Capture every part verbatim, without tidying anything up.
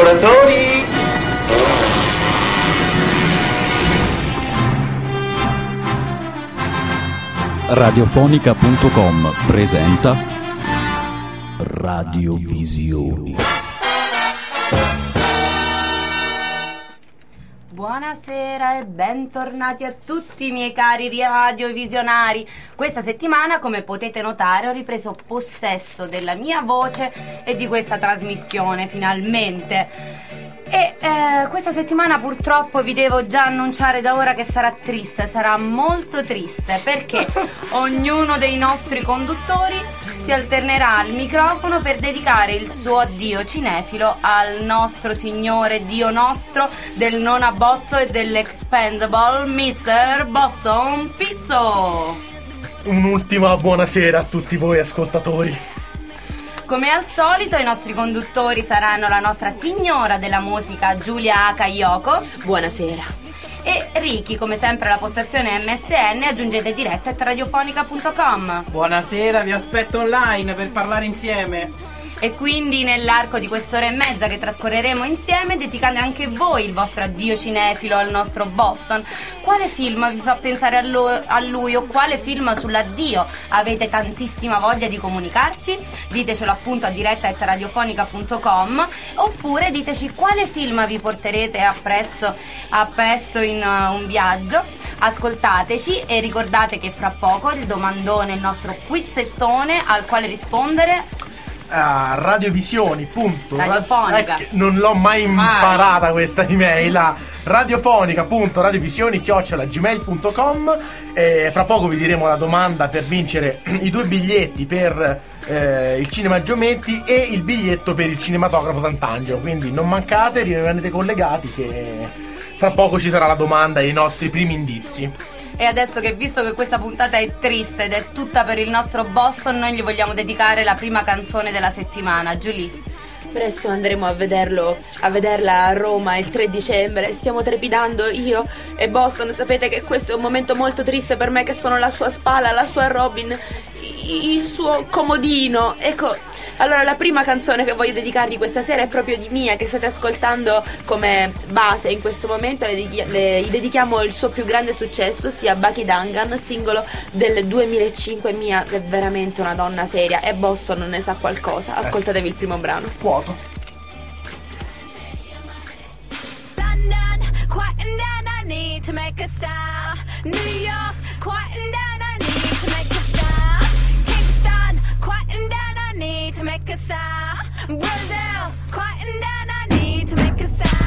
collaboratori. Radiofonica punto com presenta Radiovisioni. Buonasera e bentornati a tutti i miei cari radiovisionari. Questa settimana, come potete notare, ho ripreso possesso della mia voce e di questa trasmissione, finalmente. E eh, questa settimana purtroppo vi devo già annunciare da ora che sarà triste, sarà molto triste, perché ognuno dei nostri conduttori si alternerà al microfono per dedicare il suo addio cinefilo al nostro signore Dio nostro del non abbozzo e dell'expendable mister Boston Pizzo. Un'ultima buonasera a tutti voi ascoltatori. Come al solito i nostri conduttori saranno la nostra signora della musica Giulia Kayoko. Buonasera. E Ricky, come sempre alla postazione M S N, aggiungete diretta at radiofonica punto com. Buonasera, vi aspetto online per parlare insieme. E quindi nell'arco di quest'ora e mezza che trascorreremo insieme dedicate anche voi il vostro addio cinefilo al nostro Boston. Quale film vi fa pensare a, lo- a lui o quale film sull'addio avete tantissima voglia di comunicarci? Ditecelo appunto a diretta at radiofonica punto com, oppure diteci quale film vi porterete appresso, appresso in uh, un viaggio. Ascoltateci e ricordate che fra poco il domandone, il nostro quizzettone al quale rispondere a Radiovisioni punto Radiofonica. Eh, non l'ho mai imparata questa email, a radiofonica punto radiovisioni chiocciola gmail punto com. E fra poco vi diremo la domanda per vincere i due biglietti per eh, il Cinema Giometti e il biglietto per il cinematografo Sant'Angelo, quindi non mancate, rimanete collegati che fra poco ci sarà la domanda e i nostri primi indizi. E adesso che, visto che questa puntata è triste ed è tutta per il nostro Boston, noi gli vogliamo dedicare la prima canzone della settimana. Giulia. Presto andremo a vederlo, a vederla a Roma il tre dicembre. Stiamo trepidando io e Boston. Sapete che questo è un momento molto triste per me, che sono la sua spalla, la sua Robin, il suo comodino. Ecco, allora la prima canzone che voglio dedicargli questa sera è proprio di Mia, che state ascoltando come base in questo momento. Le, dedichi- le gli dedichiamo il suo più grande successo, sia Bucky Duncan, singolo del duemilacinque. Mia è veramente una donna seria e Boston ne sa qualcosa. Ascoltatevi il primo brano. Vuoto. London, quieting down, I need to make a sound. New York, quieting down, I need to make a sound. Kingston, quieting down, I need to make a sound. Brazil, quieting down, I need to make a sound.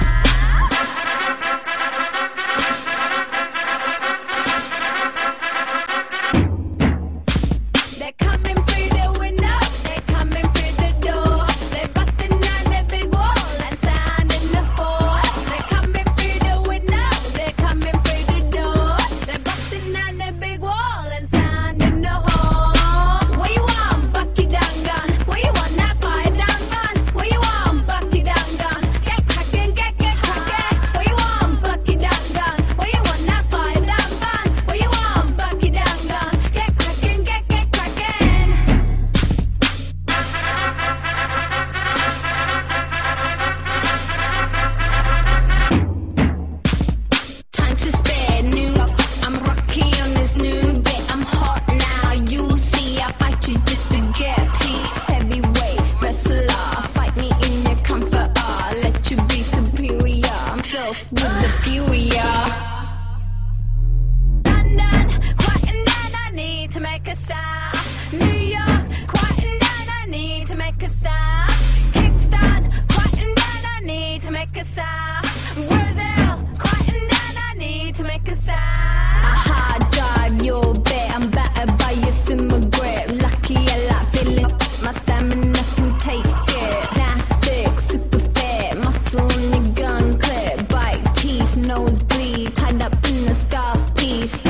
They're coming through the window, they're coming through the door. They're busting down the big wall and sounding the hall. They're coming through the window, they're coming through the door. They're busting down the big wall and sounding the hall. What you want, Bucky Duncan? What you want, that fire down fun? What you want, Bucky Duncan? Get cracking, get, get cracking. What you want, Bucky Duncan? What you want, that fire down fun? What you want, Bucky Duncan? Get cracking, get, get cracking. Time to spare, new I'm rocky on this new bit. I'm hot now, you'll see. I fight you just to get peace. Heavyweight wrestler, fight me in your comfort. I'll let you be superior. I'm filth with the fury. London, quieting down, I need to make a sound. New York, quieting down, I need to make a sound. Kingston, quieting down, I need to make a sound. Brazil, quieting down, I need to make a sound. I hard drive your bet, I'm battered by your summer grip. Lucky I like feeling my stamina can take it. Plastic, super fit, muscle in your gun clip. Bite teeth, nose bleed, tied up in a scarf piece.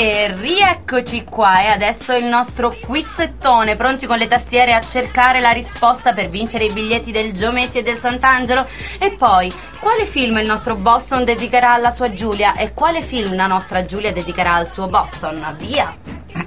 E rieccoci qua, e adesso il nostro quizzettone, pronti con le tastiere a cercare la risposta per vincere i biglietti del Giometti e del Sant'Angelo. E poi, quale film il nostro Boston dedicherà alla sua Giulia e quale film la nostra Giulia dedicherà al suo Boston? Via!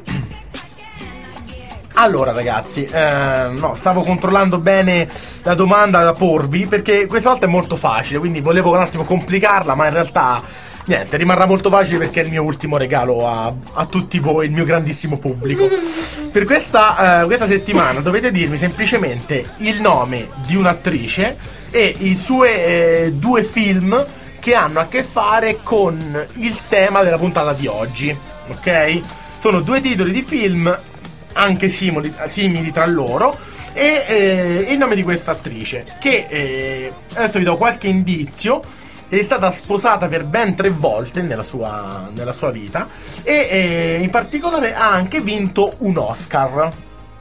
Allora ragazzi, eh, no, stavo controllando bene la domanda da porvi, perché questa volta è molto facile, quindi volevo un attimo complicarla, ma in realtà niente, rimarrà molto facile perché è il mio ultimo regalo a, a tutti voi, il mio grandissimo pubblico. Per questa, eh, questa settimana dovete dirmi semplicemente il nome di un'attrice e i suoi eh, due film che hanno a che fare con il tema della puntata di oggi, ok? Sono due titoli di film anche simili, simili tra loro, e eh, il nome di questa attrice, che eh, adesso vi do qualche indizio. È stata sposata per ben tre volte nella sua, nella sua vita, e eh, in particolare ha anche vinto un Oscar.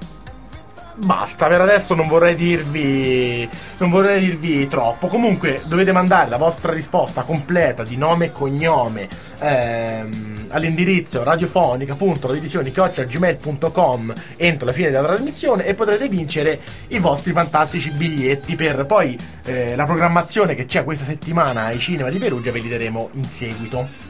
Basta, per adesso non vorrei dirvi non vorrei dirvi troppo. Comunque dovete mandare la vostra risposta completa di nome e cognome ehm, all'indirizzo radiofonica punto radiovisioni chiocciola gmail punto com entro la fine della trasmissione, e potrete vincere i vostri fantastici biglietti per poi eh, la programmazione che c'è questa settimana ai cinema di Perugia. Ve li daremo in seguito.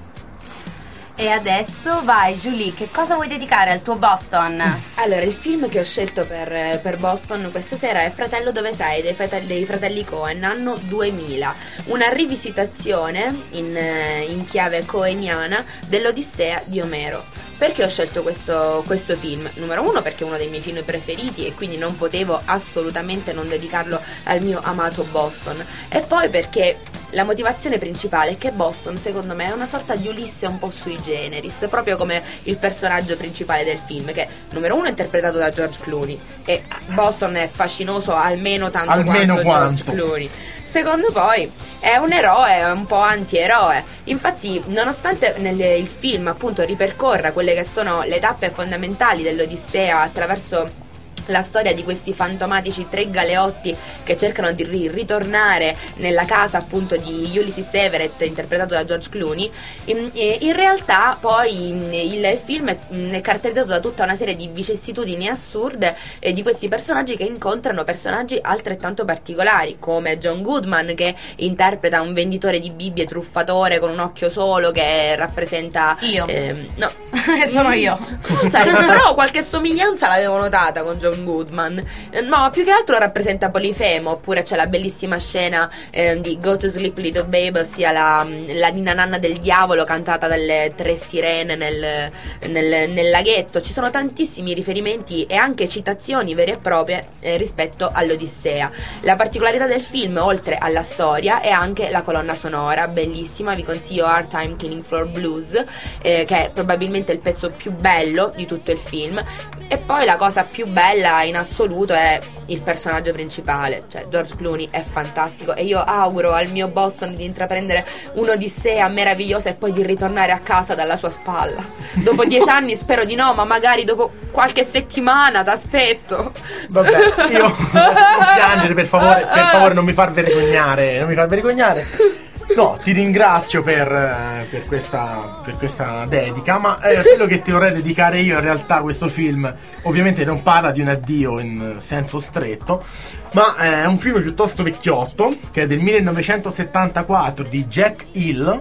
E adesso vai Julie, che cosa vuoi dedicare al tuo Boston? Allora, il film che ho scelto per, per Boston questa sera è Fratello dove sei, dei fratelli, dei fratelli Coen, anno duemila. Una rivisitazione in, in chiave coeniana dell'Odissea di Omero. Perché ho scelto questo, questo film? Numero uno, perché è uno dei miei film preferiti e quindi non potevo assolutamente non dedicarlo al mio amato Boston. E poi perché la motivazione principale è che Boston, secondo me, è una sorta di Ulisse un po' sui generis, proprio come il personaggio principale del film, che numero uno è interpretato da George Clooney, e Boston è fascinoso almeno tanto almeno quanto, quanto George Clooney. Secondo poi è un eroe, un po' antieroe. Infatti, nonostante nel, il film appunto ripercorra quelle che sono le tappe fondamentali dell'Odissea attraverso la storia di questi fantomatici tre galeotti che cercano di ri- ritornare nella casa appunto di Ulysses Everett, interpretato da George Clooney, in, in realtà poi il film è, è caratterizzato da tutta una serie di vicissitudini assurde eh, di questi personaggi che incontrano personaggi altrettanto particolari, come John Goodman, che interpreta un venditore di Bibbie truffatore con un occhio solo, che rappresenta io ehm, no sono io, non sai, però qualche somiglianza l'avevo notata con John Goodman. No, più che altro rappresenta Polifemo. Oppure c'è la bellissima scena eh, di Go to Sleep Little Babe, ossia la, la Ninna Nanna del diavolo cantata dalle tre sirene nel, nel, nel laghetto. Ci sono tantissimi riferimenti e anche citazioni vere e proprie eh, rispetto all'Odissea. La particolarità del film, oltre alla storia, è anche la colonna sonora, bellissima. Vi consiglio Hard Time Killing Floor Blues, eh, che è probabilmente il pezzo più bello di tutto il film. E poi la cosa più bella in assoluto è il personaggio principale, cioè George Clooney è fantastico, e io auguro al mio Boston di intraprendere un'odissea meravigliosa e poi di ritornare a casa dalla sua spalla. Dopo dieci anni spero di no, ma magari dopo qualche settimana t'aspetto. Vabbè, io non piangere, per favore, per favore non mi far vergognare, non mi far vergognare. No, ti ringrazio per, eh, per, questa, per questa dedica, ma eh, quello che ti vorrei dedicare io, in realtà questo film ovviamente non parla di un addio in senso stretto, ma eh, è un film piuttosto vecchiotto, che è del millenovecentosettantaquattro, di Jack Hill,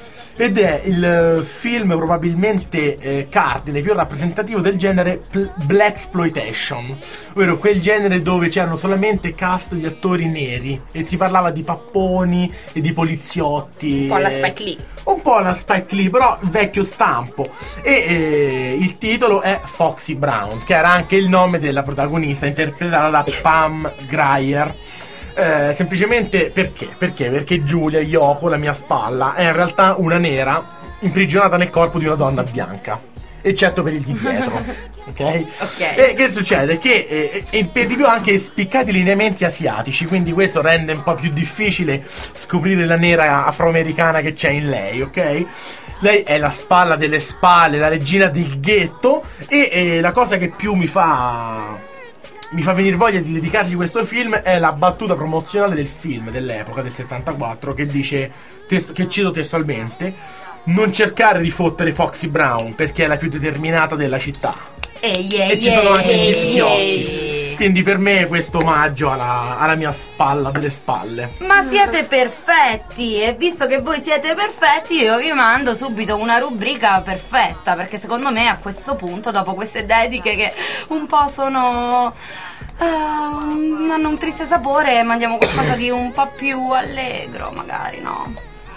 ed è il film probabilmente eh, cardine, più rappresentativo del genere pl- blaxploitation, ovvero quel genere dove c'erano solamente cast di attori neri e si parlava di papponi e di poliziotti, un po' alla Spike Lee, un po' alla Spike Lee, però vecchio stampo. E eh, il titolo è Foxy Brown, che era anche il nome della protagonista, interpretata da Pam Grier. Eh, semplicemente perché? Perché? Perché Giulia Yoko, la mia spalla, è in realtà una nera imprigionata nel corpo di una donna bianca, eccetto per il di dietro. Ok? Ok. E che succede? Che eh, eh, per di più anche spiccati lineamenti asiatici, quindi questo rende un po' più difficile scoprire la nera afroamericana che c'è in lei, ok? Lei è la spalla delle spalle, la regina del ghetto, e eh, la cosa che più mi fa mi fa venire voglia di dedicargli questo film è la battuta promozionale del film dell'epoca, del settantaquattro, che dice, testo, che cito testualmente: non cercare di fottere Foxy Brown perché è la più determinata della città. Ehi, ehi, E ci sono anche gli ehi, schiotti. ehi. Quindi per me questo omaggio alla, alla mia spalla delle spalle. Ma siete perfetti, e visto che voi siete perfetti io vi mando subito una rubrica perfetta, perché secondo me a questo punto, dopo queste dediche che un po' sono... Uh, hanno un triste sapore, mandiamo qualcosa di un po' più allegro magari, no?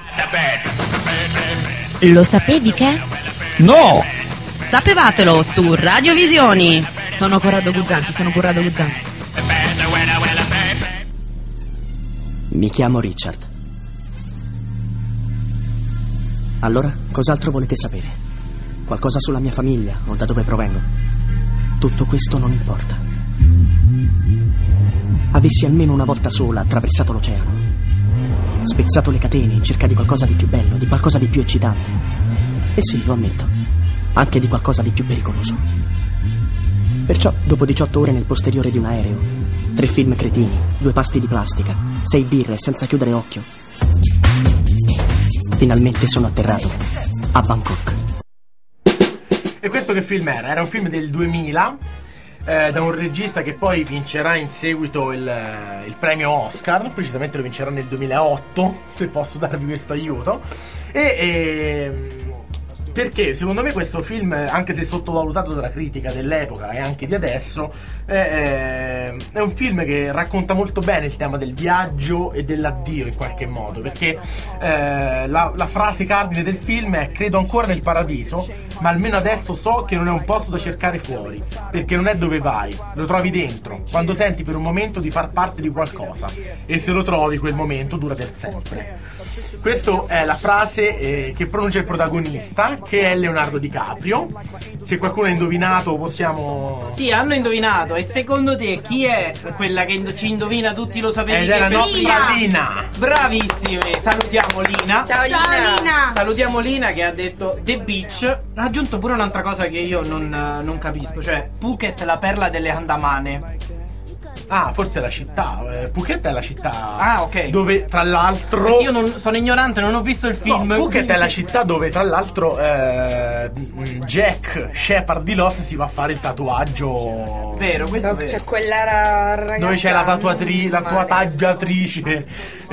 Lo sapevi che? No! Sapevatelo su Radiovisioni. Sono Corrado Guzzanti, sono Corrado Guzzanti. Mi chiamo Richard. Allora, cos'altro volete sapere? Qualcosa sulla mia famiglia o da dove provengo? Tutto questo non importa. Avessi almeno una volta sola attraversato l'oceano, spezzato le catene in cerca di qualcosa di più bello, di qualcosa di più eccitante. E sì, lo ammetto, anche di qualcosa di più pericoloso. Perciò, dopo diciotto ore nel posteriore di un aereo, tre film cretini, due pasti di plastica, sei birre senza chiudere occhio, finalmente sono atterrato a Bangkok. E questo che film era? Era un film del duemila, eh, da un regista che poi vincerà in seguito il, il premio Oscar, precisamente lo vincerà nel duemilaotto, se posso darvi questo aiuto. E... e perché secondo me questo film, anche se sottovalutato dalla critica dell'epoca e anche di adesso, è, è un film che racconta molto bene il tema del viaggio e dell'addio in qualche modo, perché eh, la, la frase cardine del film è: credo ancora nel paradiso, ma almeno adesso so che non è un posto da cercare fuori, perché non è dove vai, lo trovi dentro, quando senti per un momento di far parte di qualcosa, e se lo trovi quel momento dura per sempre. Questa è la frase eh, che pronuncia il protagonista, che è Leonardo DiCaprio. Se qualcuno ha indovinato possiamo... Sì, hanno indovinato. E secondo te chi è quella che ind- ci indovina tutti lo sapevi? Ed che è la per- nostra Lina. Bravissimi, salutiamo Lina. Ciao Lina. Ciao Lina. Salutiamo Lina che ha detto The Beach. Ha aggiunto pure un'altra cosa che io non, non capisco, cioè Phuket, la perla delle Andamane. Ah, forse è la città. eh, Phuket è la città. Ah, ok. Dove tra l'altro... Perché io non, sono ignorante, non ho visto il film. No, Phuket quindi- è la città dove tra l'altro eh, Jack Shepard di Lost si va a fare il tatuaggio. Vero, questo è vero. C'è quella ra- ragazza. Dove c'è la tatuatrice, la Ah, tua sì. taggiatrice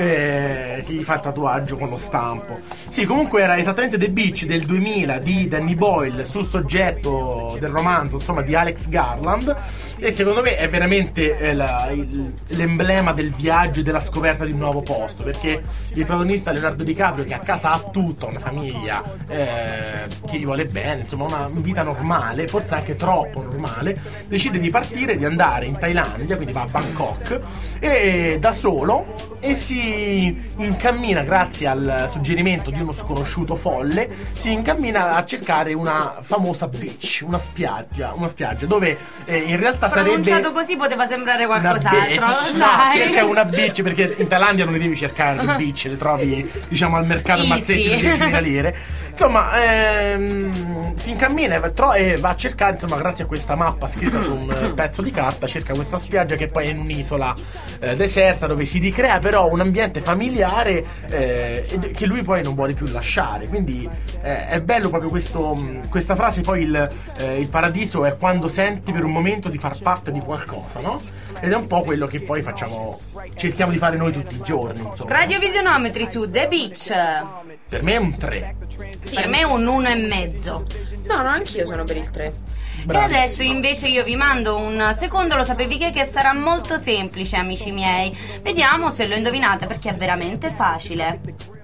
eh, che gli fa il tatuaggio con lo stampo. Sì, comunque era esattamente The Beach del duemila di Danny Boyle, sul soggetto del romanzo, insomma, di Alex Garland. E secondo me è veramente eh, la, il, l'emblema del viaggio e della scoperta di un nuovo posto, perché il protagonista Leonardo DiCaprio, che a casa ha tutta una famiglia eh, che gli vuole bene, insomma una vita normale, forse anche troppo normale, decide di partire, di andare in Thailandia, quindi va a Bangkok e da solo, e si incammina, grazie al suggerimento di uno sconosciuto folle, si incammina a cercare una famosa beach, una spiaggia, una spiaggia dove eh, in realtà Pronunciato sarebbe così poteva sembrare una qualcos'altro, beach. lo No, sai. cerca una beach, perché in Thailandia non le devi cercare le beach, le trovi diciamo al mercato Easy. mazzetti di diecimila lire. Insomma, ehm, si incammina e va, tro- e va a cercare, insomma, grazie a questa mappa scritta su un eh, pezzo di carta, cerca questa spiaggia che poi è in un'isola eh, deserta, dove si ricrea però un ambiente familiare eh, e che lui poi non vuole più lasciare. Quindi eh, è bello proprio questo, mh, questa frase. Poi il, eh, il paradiso è quando senti per un momento di far parte di qualcosa, no? Ed è un po' quello che poi facciamo, cerchiamo di fare noi tutti i giorni, insomma. Radiovisionometri su The Beach. Per me è un tre. Per me è un uno e mezzo. No, no, anch'io sono per il tre. E adesso invece io vi mando un secondo lo sapevi che, che sarà molto semplice, amici miei. Vediamo se lo indovinate, perché è veramente facile.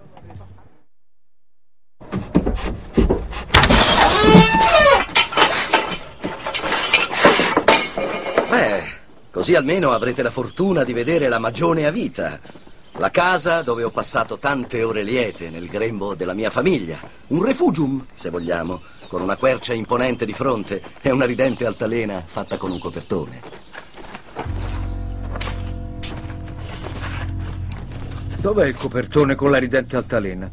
Beh, così almeno avrete la fortuna di vedere la Magione a vita. La casa dove ho passato tante ore liete nel grembo della mia famiglia. Un refugium, se vogliamo, con una quercia imponente di fronte e una ridente altalena fatta con un copertone. Dov'è il copertone con la ridente altalena?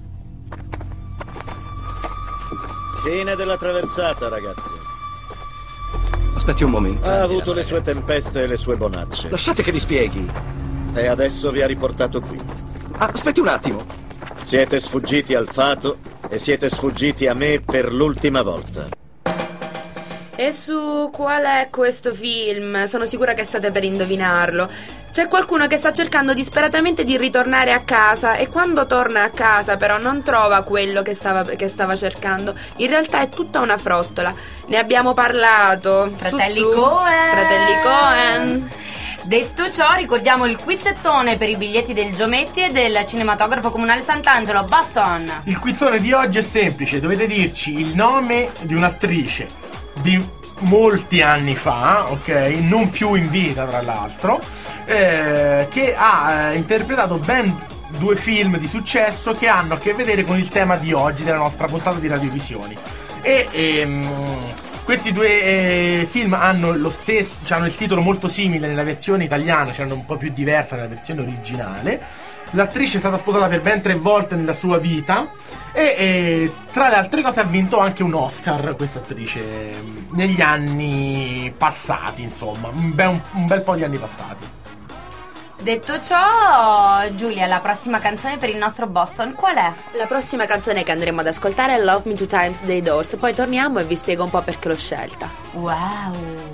Fine della traversata, ragazzi. Aspetti un momento. Ha avuto le sue tempeste e le sue bonacce. Lasciate che vi spieghi. E adesso vi ha riportato qui. Ah, aspetti un attimo. Siete sfuggiti al fato e siete sfuggiti a me per l'ultima volta. E su qual è questo film? Sono sicura che state per indovinarlo. C'è qualcuno che sta cercando disperatamente di ritornare a casa e quando torna a casa però non trova quello che stava, che stava cercando. In realtà è tutta una frottola. Ne abbiamo parlato. Fratelli Su, su. Coen. Fratelli Coen. Detto ciò, ricordiamo il quizzettone per i biglietti del Giometti e del Cinematografo Comunale Sant'Angelo, Boston. Il quizzone di oggi è semplice, dovete dirci il nome di un'attrice di molti anni fa, ok? Non più in vita, tra l'altro, eh, che ha eh, interpretato ben due film di successo che hanno a che vedere con il tema di oggi della nostra puntata di Radiovisioni. E ehm, questi due eh, film hanno lo stesso, cioè hanno il titolo molto simile nella versione italiana, cioè hanno un po' più diversa nella versione originale. L'attrice è stata sposata per ben tre volte nella sua vita e, e tra le altre cose ha vinto anche un Oscar questa attrice negli anni passati, insomma, un bel, un bel po' di anni passati. Detto ciò, Giulia, la prossima canzone per il nostro Boston qual è? La prossima canzone che andremo ad ascoltare è Love Me Two Times dei Doors. Poi torniamo e vi spiego un po' perché l'ho scelta. Wow.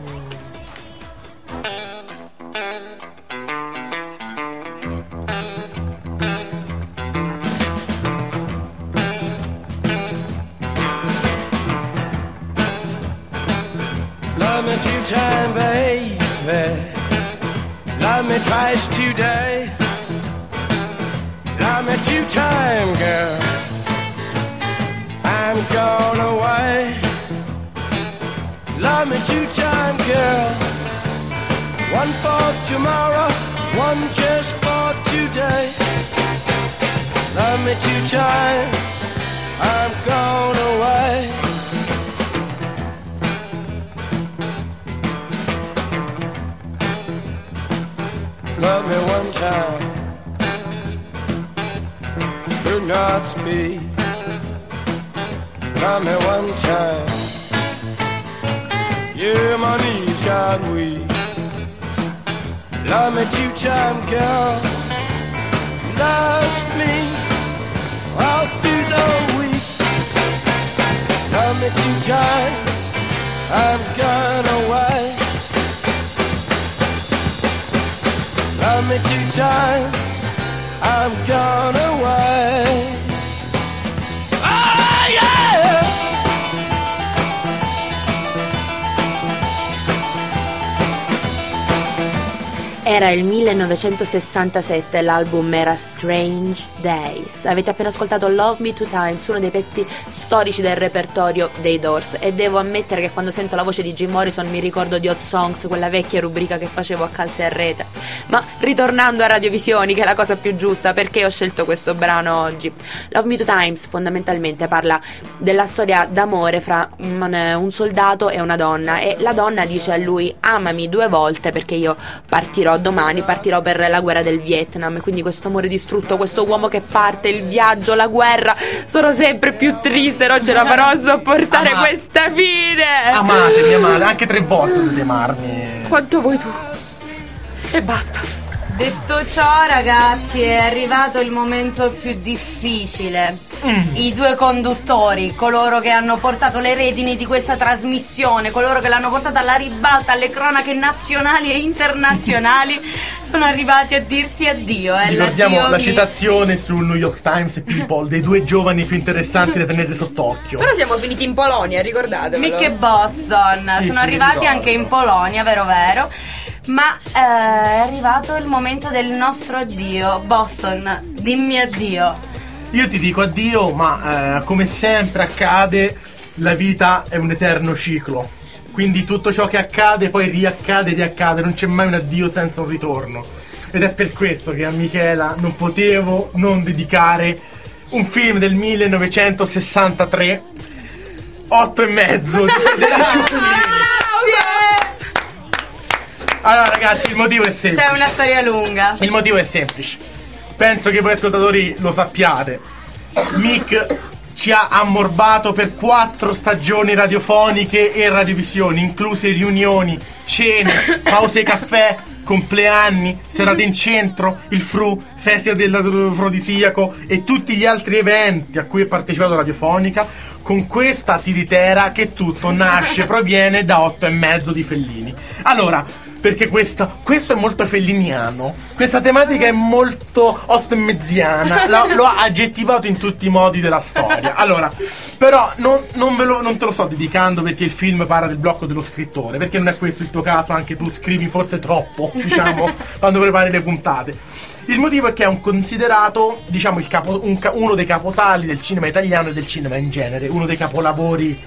Love me two time, baby. Love me twice today. Love me two time, girl. I'm gone away. Love me two time, girl. One for tomorrow, one just for today. Love me two time, I'm gone away. Love me one time, do not speak. Love me one time, yeah, my knees got weak. Love me two time, girl. Lost me all through the week. Love me two time, I've gone away. Love me two times, I've gone away. Oh yeah! Era il millenovecentosessantasette, l'album era Strange Days. Avete appena ascoltato Love Me Two Times, uno dei pezzi storici del repertorio dei Doors. E devo ammettere che quando sento la voce di Jim Morrison mi ricordo di Hot Songs, quella vecchia rubrica che facevo a calze a rete. Ma ritornando a Radiovisioni, che è la cosa più giusta, perché ho scelto questo brano oggi? Love Me Two Times fondamentalmente parla della storia d'amore fra un soldato e una donna, e la donna dice a lui: amami due volte perché io partirò domani, partirò per la guerra del Vietnam. Quindi questo amore distrutto, questo uomo che parte, il viaggio, la guerra. Sono sempre più triste, non ce la farò a sopportare Ama- questa fine. Amatemi, amate, anche tre volte dovete amarmi. Quanto vuoi tu. E basta. Detto ciò, ragazzi, è arrivato il momento più difficile. Mm. I due conduttori, coloro che hanno portato le redini di questa trasmissione, coloro che l'hanno portata alla ribalta alle cronache nazionali e internazionali, sono arrivati a dirsi addio. Eh, Ricordiamo l'addio la mi... citazione sul New York Times e People dei due giovani più interessanti da tenere sott'occhio. Però siamo finiti in Polonia, ricordatevelo. Mica Boston, sì, sono sì, arrivati anche in Polonia, vero vero. Ma eh, è arrivato il momento del nostro addio. Boston, dimmi addio. Io ti dico addio, ma eh, come sempre accade, la vita è un eterno ciclo. Quindi tutto ciò che accade poi riaccade, riaccade. Non c'è mai un addio senza un ritorno. Ed è per questo che a Michela non potevo non dedicare un film del millenovecentosessantatré, Otto e mezzo. Allora ragazzi, il motivo è semplice. C'è una storia lunga. Il motivo è semplice. Penso che voi ascoltatori lo sappiate. Mick ci ha ammorbato per quattro stagioni radiofoniche e radiovisioni, incluse riunioni, cene, pause caffè, compleanni, serate in centro, il Fru, Festival dell'Afrodisiaco e tutti gli altri eventi a cui è partecipato Radiofonica, con questa tiritera che tutto nasce, proviene da Otto e mezzo di Fellini. Allora, perché questo, questo è molto felliniano, questa tematica è molto ottomezziana, l'ho, l'ho aggettivato in tutti i modi della storia. Allora, però non, non, ve lo, non te lo sto dedicando perché il film parla del blocco dello scrittore, perché non è questo il tuo caso, anche tu scrivi forse troppo, diciamo, quando prepari le puntate. Il motivo è che è un considerato, diciamo, il capo, un, uno dei caposali del cinema italiano e del cinema in genere, uno dei capolavori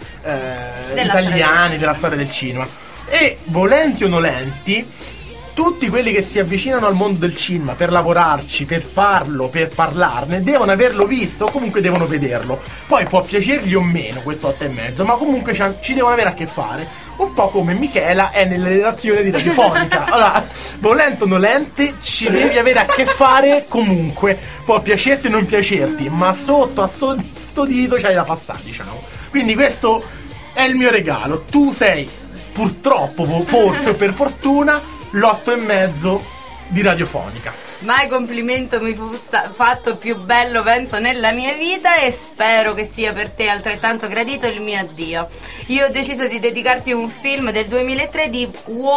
eh, italiani della storia del cinema. E volenti o nolenti, tutti quelli che si avvicinano al mondo del cinema per lavorarci, per farlo, per parlarne, devono averlo visto o comunque devono vederlo. Poi può piacergli o meno questo otto e mezzo, ma comunque ci devono avere a che fare. Un po' come Michela è nella redazione di Radiofonica. Allora, volente o nolente, ci devi avere a che fare comunque. Può piacerti o non piacerti, ma sotto a sto, sto dito c'hai da passare, diciamo. Quindi questo è il mio regalo. Tu sei, purtroppo, forse o per fortuna, l'otto e mezzo di Radiofonica. Mai complimento mi fu sta- fatto più bello, penso, nella mia vita, e spero che sia per te altrettanto gradito il mio addio. Io ho deciso di dedicarti un film del duemilatré di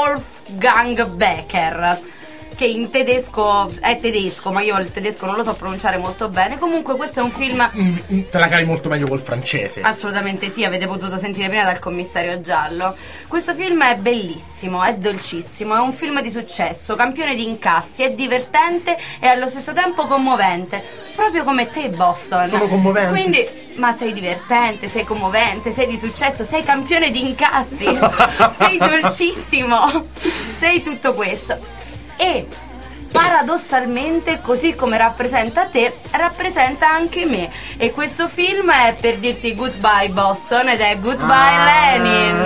Wolfgang Becker, che in tedesco è tedesco, ma io il tedesco non lo so pronunciare molto bene. Comunque questo è un film... Te la cavi molto meglio col francese. Assolutamente sì, avete potuto sentire prima dal commissario Giallo. Questo film è bellissimo, è dolcissimo, è un film di successo, campione di incassi, è divertente e allo stesso tempo commovente, proprio come te, Boston. Sono commovente. Quindi, ma sei divertente, sei commovente, sei di successo, sei campione di incassi, sei dolcissimo, sei tutto questo. E paradossalmente, così come rappresenta te, rappresenta anche me. E questo film è per dirti goodbye Boston ed è goodbye ah. Lenin.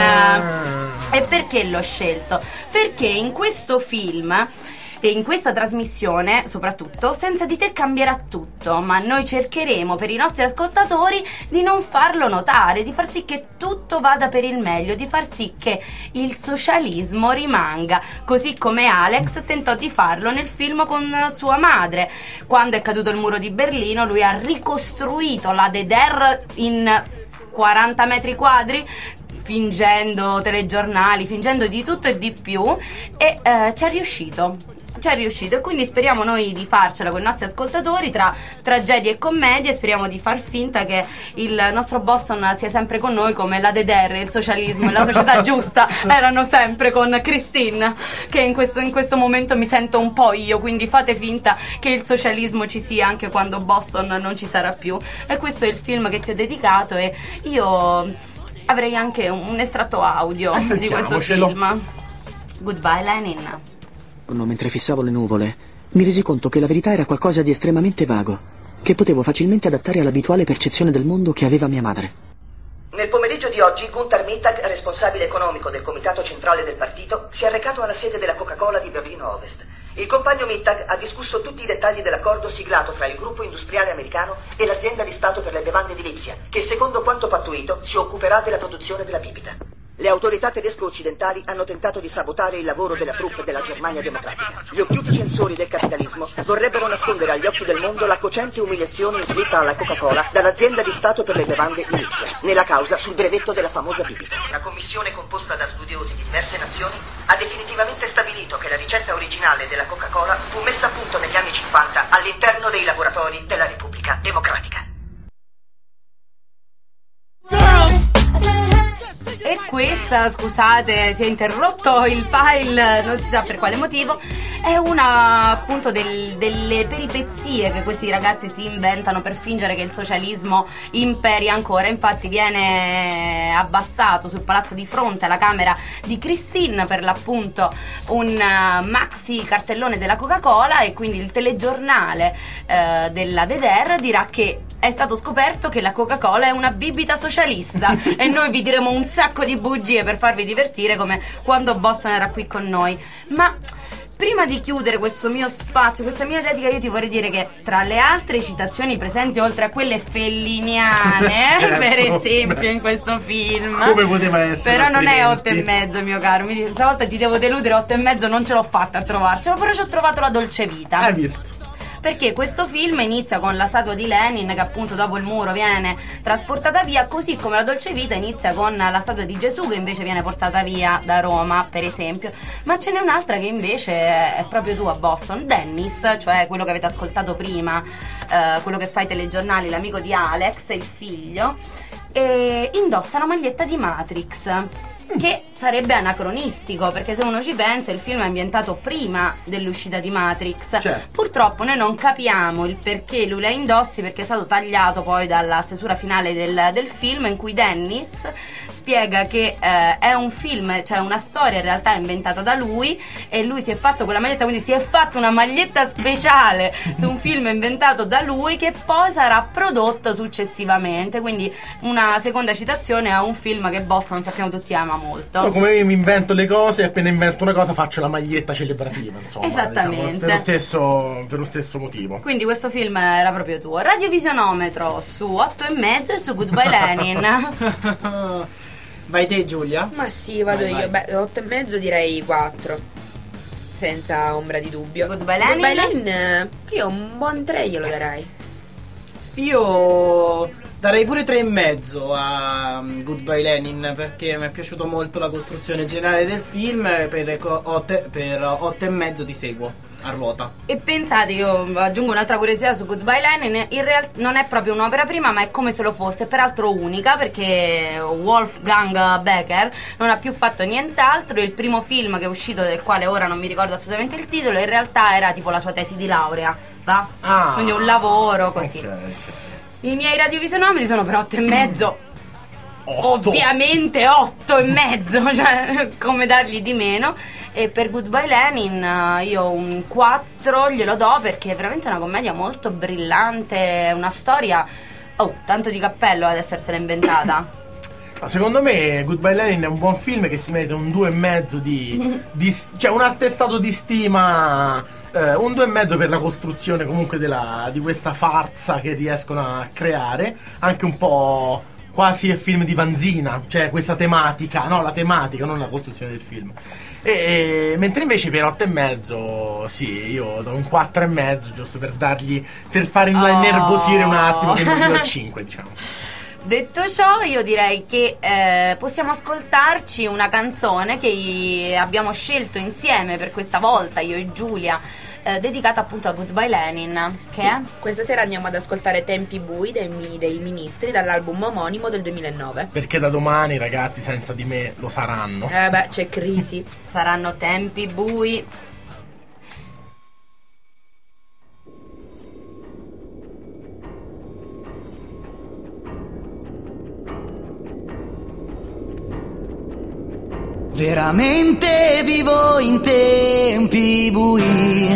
E perché l'ho scelto? Perché in questo film e in questa trasmissione, soprattutto, senza di te cambierà tutto, ma noi cercheremo per i nostri ascoltatori di non farlo notare, di far sì che tutto vada per il meglio, di far sì che il socialismo rimanga, così come Alex tentò di farlo nel film con sua madre. Quando è caduto il muro di Berlino, lui ha ricostruito la D D R in quaranta metri quadri, fingendo telegiornali, fingendo di tutto e di più, e eh, ci è riuscito. Ci è riuscito, e quindi speriamo noi di farcela con i nostri ascoltatori tra tragedie e commedie. Speriamo di far finta che il nostro Boston sia sempre con noi, come la D D R, il socialismo e la società giusta erano sempre con Christine, che in questo, in questo momento mi sento un po' io, quindi fate finta che il socialismo ci sia anche quando Boston non ci sarà più. E questo è il film che ti ho dedicato, e io avrei anche un estratto audio eh, di questo film. Goodbye Lenin. Mentre fissavo le nuvole, mi resi conto che la verità era qualcosa di estremamente vago, che potevo facilmente adattare all'abituale percezione del mondo che aveva mia madre. Nel pomeriggio di oggi, Gunther Mittag, responsabile economico del comitato centrale del partito, si è recato alla sede della Coca-Cola di Berlino Ovest. Il compagno Mittag ha discusso tutti i dettagli dell'accordo siglato fra il gruppo industriale americano e l'azienda di Stato per le bevande edilizia, che secondo quanto pattuito si occuperà della produzione della bibita. Le autorità tedesco-occidentali hanno tentato di sabotare il lavoro della troupe della Germania democratica. Gli occhiuti censori del capitalismo vorrebbero nascondere agli occhi del mondo la cocente umiliazione inflitta alla Coca-Cola dall'azienda di Stato per le bevande edilizia, nella causa sul brevetto della famosa bibita. Una commissione composta da studiosi di diverse nazioni ha definitivamente stabilito che la ricetta originale della Coca-Cola fu messa a punto negli anni cinquanta all'interno dei laboratori della Repubblica Democratica. E questa, scusate, si è interrotto il file, non si sa per quale motivo, è una appunto del, delle peripezie che questi ragazzi si inventano per fingere che il socialismo imperi ancora. Infatti viene abbassato sul palazzo di fronte alla camera di Christine, per l'appunto, un uh, maxi cartellone della Coca-Cola, e quindi il telegiornale uh, della D D R dirà che è stato scoperto che la Coca-Cola è una bibita socialista e noi vi diremo un sacco di bugie per farvi divertire, come quando Boston era qui con noi. Ma Prima di chiudere questo mio spazio, questa mia dedica, io ti vorrei dire che tra le altre citazioni presenti, oltre a quelle felliniane, Certo, per esempio, beh. in questo film, Come poteva essere? però non è otto e altrimenti? mezzo, mio caro. Mi dice, stavolta ti devo deludere, otto e mezzo non ce l'ho fatta a trovarcelo, però ci ho trovato la dolce vita. Hai visto? Perché questo film inizia con la statua di Lenin che appunto dopo il muro viene trasportata via, così come la dolce vita inizia con la statua di Gesù che invece viene portata via da Roma, per esempio. Ma ce n'è un'altra che invece è proprio tu a Boston, Dennis, cioè quello che avete ascoltato prima, eh, quello che fa i telegiornali, l'amico di Alex, il figlio, e indossa una maglietta di Matrix, che sarebbe anacronistico, perché se uno ci pensa il film è ambientato prima dell'uscita di Matrix. Certo. Purtroppo noi non capiamo il perché lui la indossi, perché è stato tagliato poi dalla stesura finale del, del film, in cui Dennis spiega che eh, è un film, cioè una storia in realtà inventata da lui, e lui si è fatto quella maglietta, quindi si è fatto una maglietta speciale su un film inventato da lui che poi sarà prodotto successivamente, quindi una seconda citazione a un film che Boston sappiamo tutti ama molto. Poi come io mi invento le cose, appena invento una cosa faccio la maglietta celebrativa, insomma. Esattamente. Diciamo, per, lo stesso, per lo stesso motivo. Quindi questo film era proprio tuo. Radiovisionometro su otto e mezzo e su Goodbye Lenin. Vai te, Giulia? Ma sì, vado Vai, io. vai. Beh, otto e mezzo direi quattro. Senza ombra di dubbio. Goodbye Lenin? Goodbye Lenin, eh, io un buon tre glielo darei. Io darei pure tre e mezzo a um, Goodbye Lenin, perché mi è piaciuto molto la costruzione generale del film. Per otto, per otto e mezzo ti seguo a ruota. E pensate, io aggiungo un'altra curiosità su Goodbye Lenin, in realtà non è proprio un'opera prima, ma è come se lo fosse, peraltro unica, perché Wolfgang Becker non ha più fatto nient'altro. Il primo film che è uscito, del quale ora non mi ricordo assolutamente il titolo, in realtà era tipo la sua tesi di laurea, va? Ah, Quindi un lavoro così. ok. I miei radiovisionometri sono per otto e mezzo. Otto. Ovviamente otto e mezzo, cioè come dargli di meno. E per Goodbye Lenin eh, io un quattro glielo do, perché è veramente una commedia molto brillante, una storia, oh, tanto di cappello ad essersela inventata. Ma secondo me Goodbye Lenin è un buon film che si merita un due e mezzo di, di cioè un attestato di stima, eh, un due e mezzo per la costruzione comunque della, di questa farsa che riescono a creare, anche un po' quasi il film di Vanzina, cioè questa tematica, no, la tematica, non la costruzione del film. E, e mentre invece per otto e mezzo, sì, io do un quattro e mezzo, giusto per dargli, per fare Oh. innervosire un attimo, che non do cinque, diciamo. Detto ciò, io direi che eh, possiamo ascoltarci una canzone che abbiamo scelto insieme per questa volta, io e Giulia, eh, dedicata appunto a Goodbye Lenin, che Sì, è? questa sera andiamo ad ascoltare Tempi bui dei, Mi- dei Ministri, dall'album omonimo del duemilanove. Perché da domani, ragazzi, senza di me lo saranno. Eh beh, c'è crisi. Saranno tempi bui. Veramente vivo in tempi bui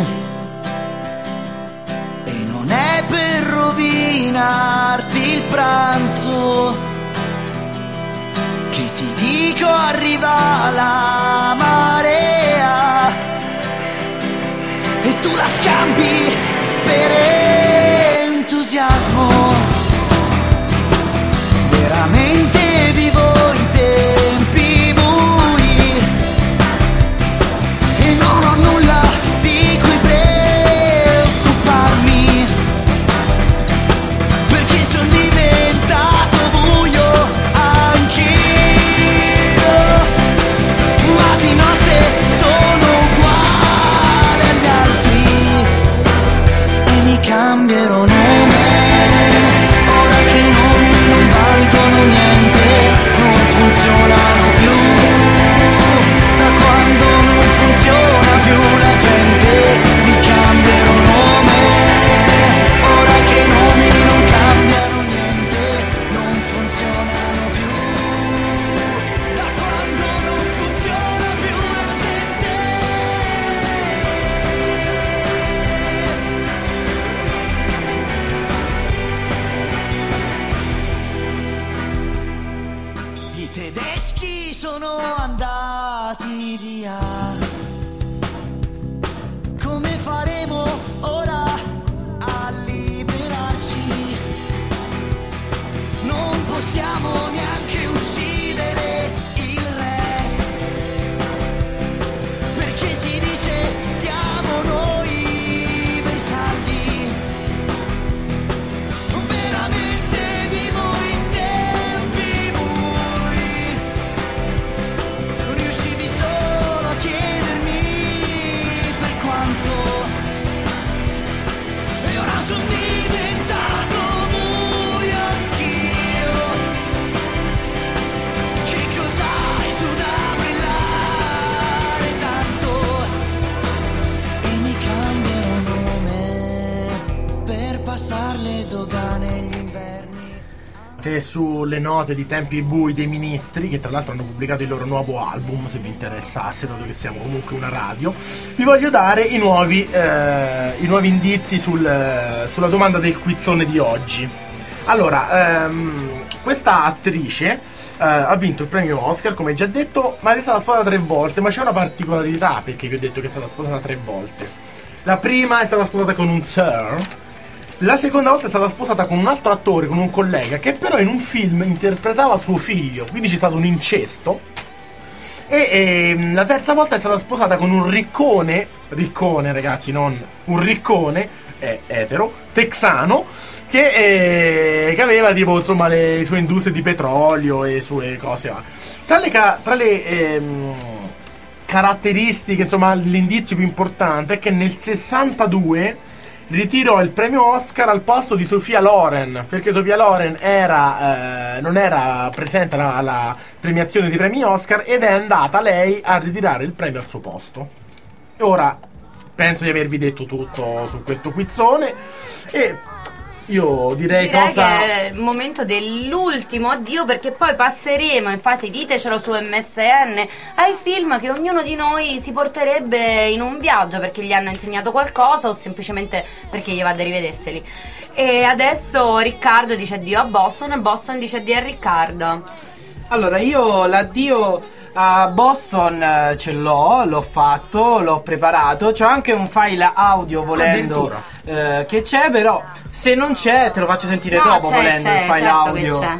e non è per rovinarti il pranzo che ti dico arriva la marea e tu la scampi per entusiasmo. Veramente vivo in tempi bui e non ho nulla di cui preoccuparmi, perché sono diventato buio anch'io, ma di notte sono uguale agli altri e mi cambierò nome, ora che i nomi non valgono niente, non funzionano più, da quando non funziona più la gente, mi cambierò nome, ora che i nomi non cambiano niente, non funzionano più, da quando non funziona più la gente. passare le dogane e gli inverni. Che sulle note di Tempi bui dei Ministri, che tra l'altro hanno pubblicato il loro nuovo album, se vi interessasse, dato che siamo comunque una radio, vi voglio dare i nuovi, eh, i nuovi indizi sul, sulla domanda del quizzone di oggi. Allora, ehm, questa attrice eh, ha vinto il premio Oscar, come già detto, ma è stata sposata tre volte, ma c'è una particolarità perché vi ho detto che è stata sposata tre volte. La prima è stata sposata con un sir. La seconda volta è stata sposata con un altro attore, con un collega, che però in un film interpretava suo figlio, quindi c'è stato un incesto. E, e la terza volta è stata sposata con un riccone, riccone ragazzi, non un riccone, eh, etero, texano, che, eh, che aveva tipo insomma le sue industrie di petrolio e sue cose. Tra le, ca- tra le ehm, caratteristiche, insomma l'indizio più importante è che nel sessantadue ritirò il premio Oscar al posto di Sophia Loren, perché Sophia Loren era, eh, non era presente alla, alla premiazione di premi Oscar ed è andata lei a ritirare il premio al suo posto. Ora penso di avervi detto tutto su questo quizzone e io direi, direi cosa... che è il momento dell'ultimo addio, perché poi passeremo, infatti ditecelo su M S N, ai film che ognuno di noi si porterebbe in un viaggio perché gli hanno insegnato qualcosa o semplicemente perché gli va da rivederseli. E adesso Riccardo dice addio a Boston e Boston dice addio a Riccardo. Allora, io l'addio a Boston eh, ce l'ho, l'ho fatto, l'ho preparato. C'ho anche un file audio volendo eh, che c'è, però se non c'è te lo faccio sentire No, dopo c'è, volendo c'è, il file certo audio. che c'è.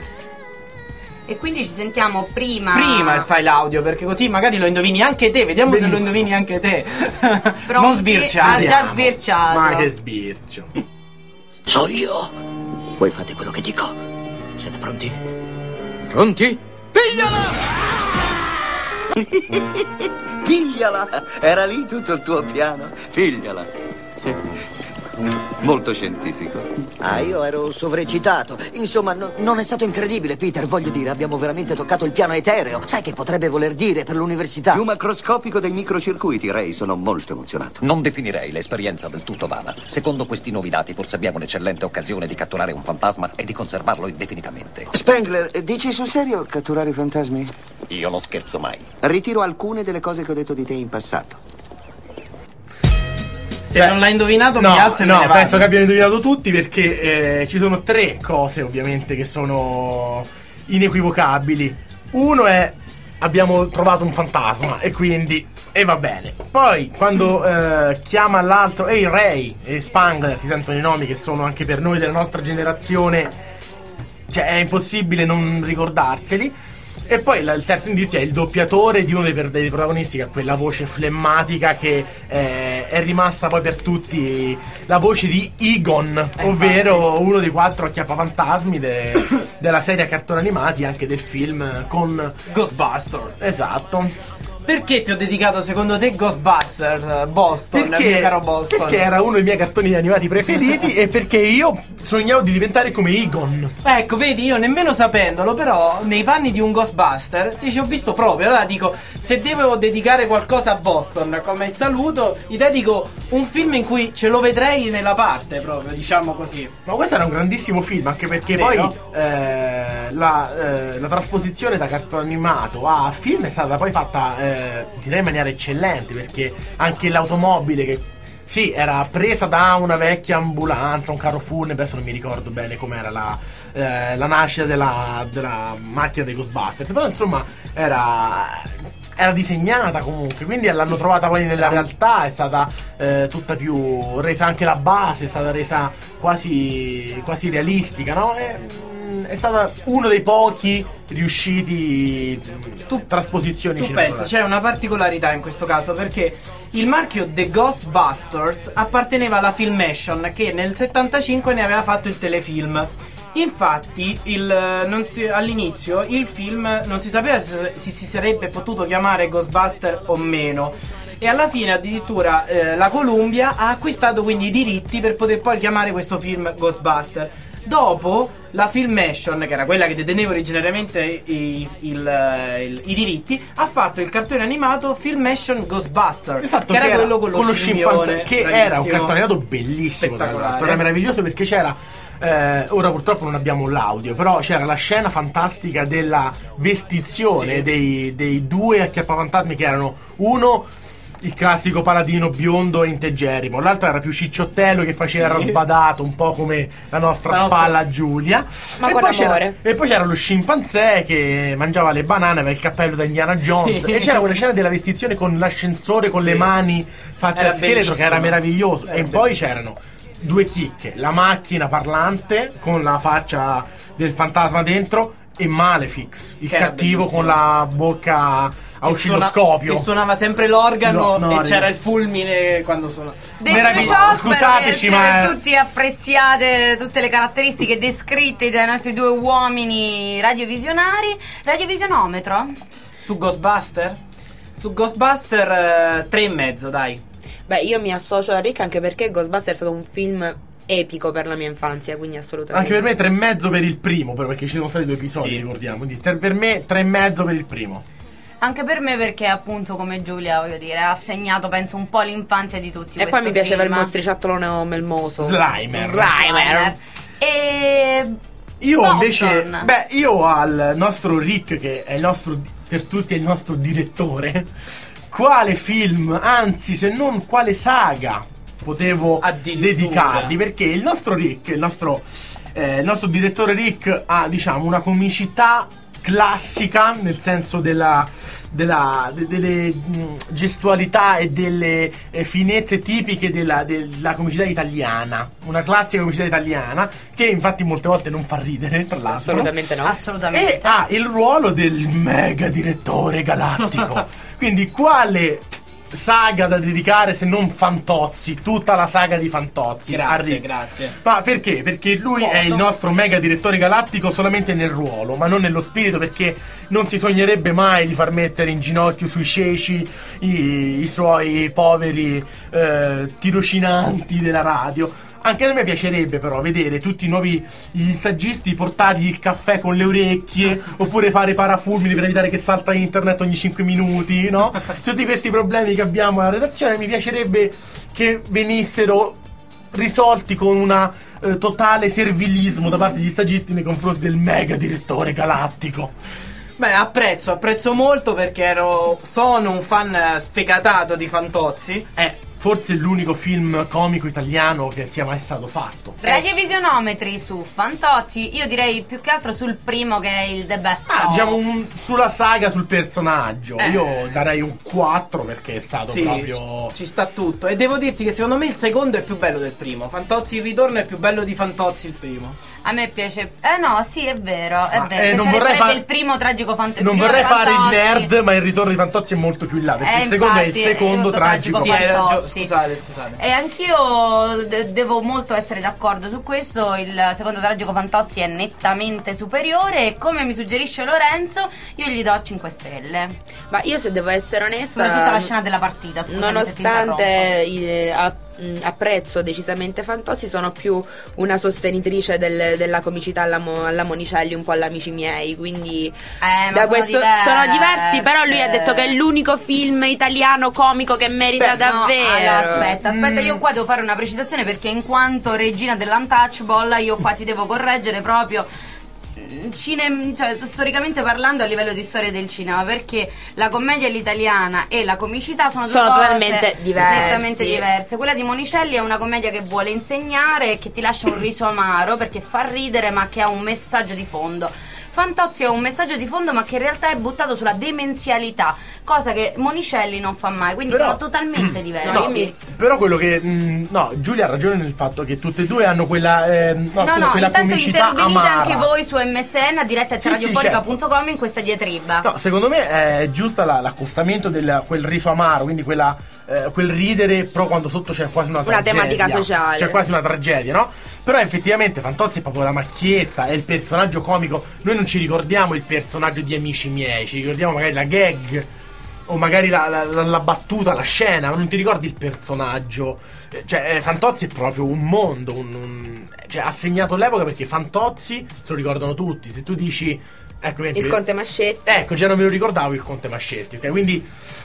E quindi ci sentiamo prima Prima il file audio, perché così magari lo indovini anche te. Vediamo Benissimo. se lo indovini anche te. Pronti? Non sbirciare. Ha già sbirciato. Ma che sbircio. So io. Voi fate quello che dico. Siete pronti? Pronti? Pigliala! Pigliala! Era lì tutto il tuo piano. Pigliala. Molto scientifico. Ah, io ero sovrecitato. Insomma, no- non è stato incredibile, Peter. Voglio dire, abbiamo veramente toccato il piano etereo. Sai che potrebbe voler dire per l'università? Più macroscopico dei microcircuiti, Ray. Sono molto emozionato. Non definirei l'esperienza del tutto vana. Secondo questi nuovi dati, forse abbiamo un'eccellente occasione di catturare un fantasma e di conservarlo indefinitamente. Spengler, dici sul serio catturare i fantasmi? Io non scherzo mai. Ritiro alcune delle cose che ho detto di te in passato. Se non l'hai indovinato No, mi alzo e no, me ne vado. penso che abbiano indovinato tutti perché eh, ci sono tre cose ovviamente che sono inequivocabili. Uno è abbiamo trovato un fantasma e quindi e va bene. Poi quando eh, chiama l'altro ehi Ray e Spangler, si sentono i nomi che sono anche per noi della nostra generazione, cioè è impossibile non ricordarseli. E poi la- il terzo indizio è il doppiatore di uno dei, per- dei protagonisti, che ha quella voce flemmatica che eh, è rimasta poi per tutti, la voce di Egon, ovvero uno dei quattro acchiappafantasmi de- della serie a cartoni animati, anche del film con Ghostbusters. Esatto. Perché ti ho dedicato secondo te Ghostbusters Boston, Perché, mio caro Boston? perché era uno dei miei cartoni animati preferiti e perché io sognavo di diventare come Egon. Ecco, vedi, io nemmeno sapendolo, però nei panni di un Ghostbuster ti ci ho visto proprio. Allora dico, se devo dedicare qualcosa a Boston come saluto, gli dedico un film in cui ce lo vedrei nella parte, proprio, diciamo così. Ma questo era un grandissimo film, anche perché Vero? poi eh, la, eh, la trasposizione da cartone animato a film è stata poi fatta eh, direi in maniera eccellente, perché anche l'automobile che sì, era presa da una vecchia ambulanza, un carro funebre, adesso non mi ricordo bene com'era la, eh, la nascita della, della macchina dei Ghostbusters, però insomma era, era disegnata comunque, quindi l'hanno trovata poi nella realtà, è stata eh, tutta più resa, anche la base è stata resa quasi, quasi realistica, no? È, è stata uno dei pochi riusciti tu, trasposizioni Tu pensa, c'è una particolarità in questo caso, perché il marchio The Ghostbusters apparteneva alla Filmation, che nel settantacinque ne aveva fatto il telefilm. Infatti il, non si, all'inizio il film non si sapeva se, se si sarebbe potuto chiamare Ghostbuster o meno, e alla fine addirittura eh, la Columbia ha acquistato quindi i diritti per poter poi chiamare questo film Ghostbuster. Dopo la Filmation, che era quella che deteneva originariamente i, il, il, i diritti, ha fatto il cartone animato Filmation Ghostbusters, esatto, che era che quello con lo, con lo scimmione, scimpanzé, che bravissimo. era un cartone animato bellissimo, tra l'altro, era meraviglioso perché c'era eh, ora purtroppo non abbiamo l'audio, però c'era la scena fantastica della vestizione Sì. dei, dei due acchiappafantasmi, che erano uno il classico paladino biondo e integerrimo, l'altro era più cicciottello che faceva Sì. era sbadato, un po' come la nostra La nostra- spalla Giulia. Ma e con poi c'era, amore. e poi c'era lo scimpanzé che mangiava le banane, aveva il cappello da Indiana Jones, Sì. e c'era quella scena della vestizione con l'ascensore con Sì. le mani fatte Era a scheletro, che era bellissimo. meraviglioso. Era E poi c'erano due chicche, la macchina parlante con la faccia del fantasma dentro e Malefix, il Che era cattivo bellissimo. con la bocca a Che oscilloscopio. suona- che suonava sempre l'organo No, no, e raga. c'era il fulmine quando suona. Detto Meraviglioso. ciò, Scusateci, spero ma- che tutti apprezziate tutte le caratteristiche descritte dai nostri due uomini radiovisionari. Radiovisionometro? Su Ghostbuster? Su Ghostbuster eh, tre e mezzo, dai. Beh, io mi associo a Rick anche perché Ghostbusters è stato un film epico per la mia infanzia, quindi assolutamente. Anche per me tre e mezzo per il primo, però, perché ci sono stati due episodi, Sì. ricordiamo. Quindi ter- per me tre e mezzo per il primo. Anche per me, perché appunto come Giulia, voglio dire, ha segnato penso un po' l'infanzia di tutti. E poi questo mi piaceva film. il mostriciattolo melmoso. Slimer. Slimer. E Io Boston. invece, beh, io al nostro Rick, che è il nostro, per tutti è il nostro direttore, quale film, anzi se non quale saga potevo dedicargli, perché il nostro Rick, il nostro, eh, il nostro direttore Rick ha, diciamo, una comicità classica, nel senso della, della de- delle mh, gestualità e delle eh, finezze tipiche della, della comicità italiana, una classica comicità italiana che infatti molte volte non fa ridere, tra l'altro. Assolutamente no. assolutamente. E ha il ruolo del mega direttore galattico. Quindi quale saga da dedicare se non Fantozzi, tutta la saga di Fantozzi? a Grazie, Rick. grazie. Ma perché? Perché lui è il nostro mega direttore galattico solamente nel ruolo, ma non nello spirito, perché non si sognerebbe mai di far mettere in ginocchio sui ceci i, i suoi poveri eh, tirocinanti della radio. Anche a me piacerebbe però vedere tutti i nuovi gli saggisti portargli il caffè con le orecchie, oppure fare parafulmini per evitare che salta internet ogni cinque minuti, no? Tutti questi problemi che abbiamo alla redazione mi piacerebbe che venissero risolti con una eh, totale servilismo da parte degli stagisti nei confronti del mega direttore galattico. Beh, apprezzo, apprezzo molto perché ero sono un fan eh, sfegatato di Fantozzi. È forse l'unico film comico italiano che sia mai stato fatto. Radiovisionometri su Fantozzi, io direi più che altro sul primo, che è il The Best Ah, of. diciamo un- sulla saga, sul personaggio. Eh. Io darei un quattro perché è stato Sì, proprio. ci, ci sta tutto. E devo dirti che secondo me il secondo è più bello del primo. Fantozzi il ritorno è più bello di Fantozzi il primo. A me piace. Eh no, sì, è vero, è Ma, vero. eh, che non sare- vorrei sarebbe far- il primo tragico Fantozzi. Non vorrei fare il nerd, ma il ritorno di Fantozzi è molto più in là. Perché Eh, il secondo è il infatti, secondo è tragico. tragico Sì, hai ragione. Fantozzi. Scusate, scusate. E anch'io de- devo molto essere d'accordo su questo. Il secondo tragico Fantozzi è nettamente superiore. E come mi suggerisce Lorenzo, io gli do cinque stelle. Ma io, se devo essere onesta, Soprattutto la scena della partita. Scusami se ti nonostante interrompo. eh, a- mh, apprezzo decisamente Fantozzi, sono più una sostenitrice del- della comicità alla, Mo- alla Monicelli, un po' all'amici miei, quindi Eh, ma da sono questo diverse. sono diversi, però lui ha detto che è l'unico film italiano comico che merita Beh, davvero. No, allora, aspetta, aspetta, Mm. io qua devo fare una precisazione, perché in quanto regina dell'untouchable io qua ti devo correggere proprio. Cine, cioè, storicamente parlando, a livello di storia del cinema, perché la commedia all'italiana e la comicità sono due Sono cose totalmente diverse. nettamente diverse. Quella di Monicelli è una commedia che vuole insegnare e che ti lascia un riso amaro perché fa ridere, ma che ha un messaggio di fondo. Fantozzi ha un messaggio di fondo, ma che in realtà è buttato sulla demenzialità, cosa che Monicelli non fa mai, quindi Però- sono totalmente diversi. No, però quello che. mh, no, Giulia ha ragione nel fatto che tutte e due hanno quella. eh, no, No, scusa, no, quella intanto comicità intervenite amara. anche voi su M S N a diretta Sì, sì, radiofonica punto com in questa diatriba. No, secondo me è giusta la- l'accostamento del quel riso amaro, quindi quella, eh, quel ridere, però quando sotto c'è quasi una Una tragedia. tematica sociale. C'è quasi una tragedia, no? Però effettivamente Fantozzi è proprio la macchietta, è il personaggio comico. Noi non ci ricordiamo il personaggio di Amici miei, ci ricordiamo magari la gag o magari la, la- la- la battuta, la scena, ma non ti ricordi il personaggio. Eh, Cioè, eh, Fantozzi è proprio un mondo, un, un- cioè, ha segnato l'epoca, perché Fantozzi se lo ricordano tutti. Se tu dici, ecco, Il Conte Mascetti. Ecco, già non me lo ricordavo il Conte Mascetti, ok? Quindi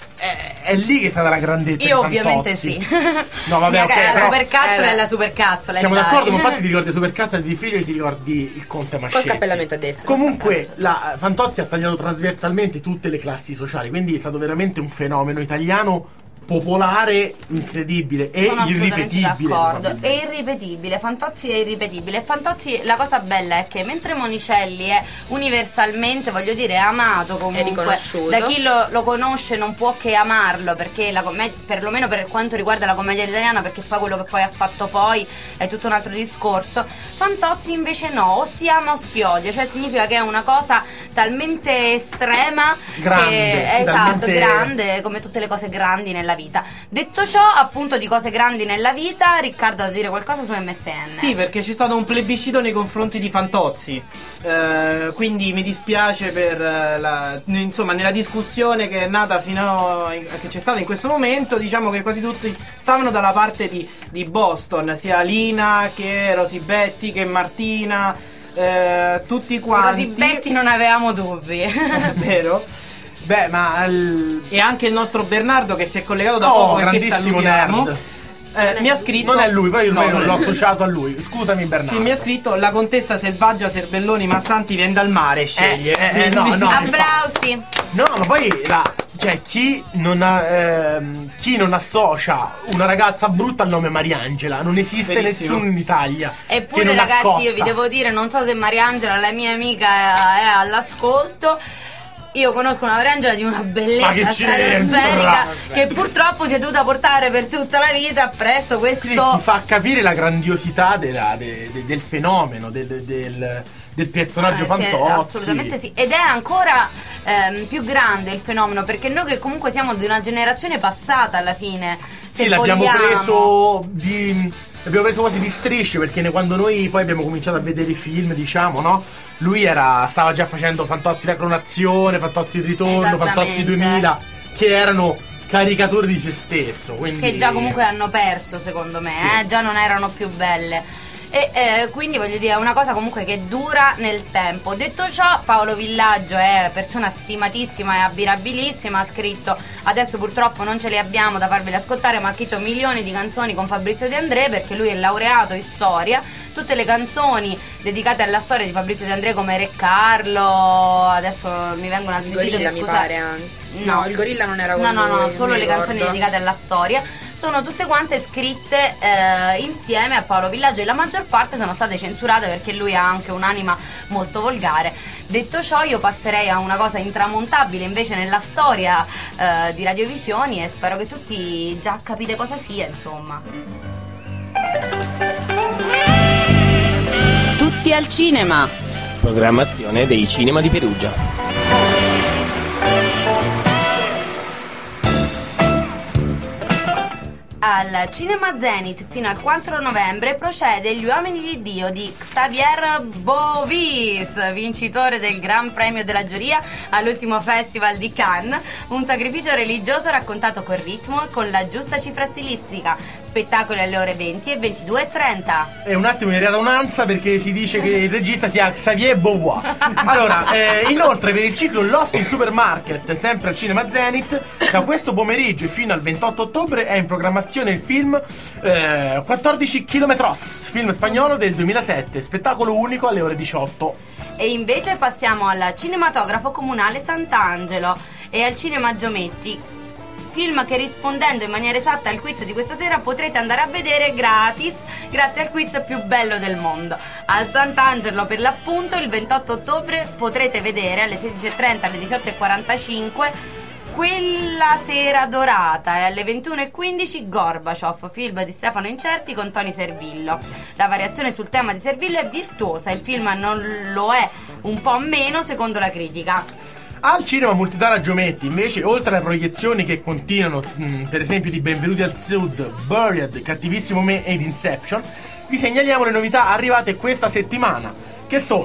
è, è lì che è stata la grandezza. Io di ovviamente Fantozzi. sì. No, vabbè, ok, la però supercazzola è la supercazzola. siamo dai. d'accordo, ma infatti ti ricordi Supercazzola di Figlio e ti ricordi il Conte Mascetti. Col cappellamento a destra. Comunque la Fantozzi ha tagliato trasversalmente tutte le classi sociali, quindi è stato veramente un fenomeno italiano popolare, incredibile e Sono assolutamente irripetibile. d'accordo. È irripetibile, Fantozzi è irripetibile. Fantozzi, la cosa bella è che mentre Monicelli è universalmente, voglio dire, amato comunque, È riconosciuto. da chi lo, lo conosce non può che amarlo, perché la commedia, perlomeno per quanto riguarda la commedia italiana, perché poi quello che poi ha fatto poi è tutto un altro discorso. Fantozzi invece no, o si ama o si odia, cioè significa che è una cosa talmente estrema, Grande, che, sì, esatto, talmente- grande, come tutte le cose grandi nella vita. Detto ciò, appunto, di cose grandi nella vita, Riccardo ha da dire qualcosa su M S N. Sì, perché c'è stato un plebiscito nei confronti di Fantozzi. Eh, quindi mi dispiace per eh, la, insomma, nella discussione che è nata fino a, che c'è stata in questo momento, diciamo che quasi tutti stavano dalla parte di, di Boston, sia Lina che Rosibetti che Martina, eh, tutti quanti. Rosibetti non avevamo dubbi. È vero. Beh, ma il... e anche il nostro Bernardo che si è collegato da Oh, poco e che grandissimo salutiamo. nerd. Eh, mi ha scritto. Non è lui, poi io No, ormai non è l'ho lui. associato a lui. Scusami, Bernardo. Che mi ha scritto: la contessa selvaggia Serbelloni Mazzanti viene dal mare, sceglie. Eh, eh, no, Quindi- no. Applausi. No, ma poi la, cioè, chi non ha, ehm, chi non associa una ragazza brutta al nome Mariangela? Non esiste Verissimo. nessuno in Italia. che Eppure, non ragazzi, accosta. io vi devo dire, non so se Mariangela, la mia amica, è, è all'ascolto. Io conosco una Mariangela di una Ma che bellezza c'entra? stratosferica che purtroppo si è dovuta portare per tutta la vita presso Quindi ti questo. fa capire la grandiosità della- de- de- del fenomeno, del, del- del personaggio Eh, che Fantozzi. assolutamente sì, ed è ancora ehm, più grande il fenomeno, perché noi che comunque siamo di una generazione passata alla fine, se Sì, l'abbiamo vogliamo. preso di. L'abbiamo preso quasi di strisce, perché ne- quando noi poi abbiamo cominciato a vedere i film, diciamo, no? Lui era, stava già facendo Fantozzi la clonazione, Fantozzi il ritorno, Esattamente. Fantozzi duemila, che erano caricature di se stesso. Quindi... Che già comunque hanno perso, secondo me, Sì. eh? Già non erano più belle. E eh, quindi voglio dire, è una cosa comunque che dura nel tempo. Detto ciò, Paolo Villaggio è persona stimatissima e abbirabilissima. Ha scritto, adesso purtroppo non ce le abbiamo da farvele ascoltare, ma ha scritto milioni di canzoni con Fabrizio De André, perché lui è laureato in storia. Tutte le canzoni dedicate alla storia di Fabrizio De André, come Re Carlo, adesso mi vengono altri Gorilla, titoli, mi scusa. pare anche. No, il Gorilla non era con No, no, no, lui, solo mi le canzoni ricordo. dedicate alla storia. Sono tutte quante scritte eh, insieme a Paolo Villaggio, e la maggior parte sono state censurate perché lui ha anche un'anima molto volgare. Detto ciò, io passerei a una cosa intramontabile invece nella storia eh, di Radiovisioni, e spero che tutti già capite cosa sia, insomma. Tutti al cinema. Programmazione dei cinema di Perugia. Al Cinema Zenith fino al quattro novembre procede Gli uomini di Dio di Xavier Bovis, vincitore del Gran Premio della Giuria all'ultimo Festival di Cannes. Un sacrificio religioso raccontato col ritmo e con la giusta cifra stilistica. Spettacoli alle ore venti e ventidue e trenta. È un attimo in radunanza perché si dice che il regista sia Xavier Beauvoir. Allora, eh, inoltre per il ciclo Lost in Supermarket, sempre al Cinema Zenith, da questo pomeriggio e fino al ventotto ottobre è in programmazione il film eh, quattordici chilometros, film spagnolo del duemilasette, spettacolo unico alle ore diciotto. E invece passiamo al Cinematografo Comunale Sant'Angelo e al Cinema Giometti, film che, rispondendo in maniera esatta al quiz di questa sera, potrete andare a vedere gratis grazie al quiz più bello del mondo. Al Sant'Angelo, per l'appunto, il ventotto ottobre potrete vedere alle sedici e trenta, alle diciotto e quarantacinque Quella sera dorata, e alle ventuno e quindici Gorbaciov, film di Stefano Incerti con Tony Servillo. La variazione sul tema di Servillo è virtuosa, il film non lo è un po' meno secondo la critica. Al Cinema Multitara Giometti, invece, oltre alle proiezioni che continuano, mh, per esempio di Benvenuti al Sud, Buried, Cattivissimo Me ed Inception, vi segnaliamo le novità arrivate questa settimana, che sono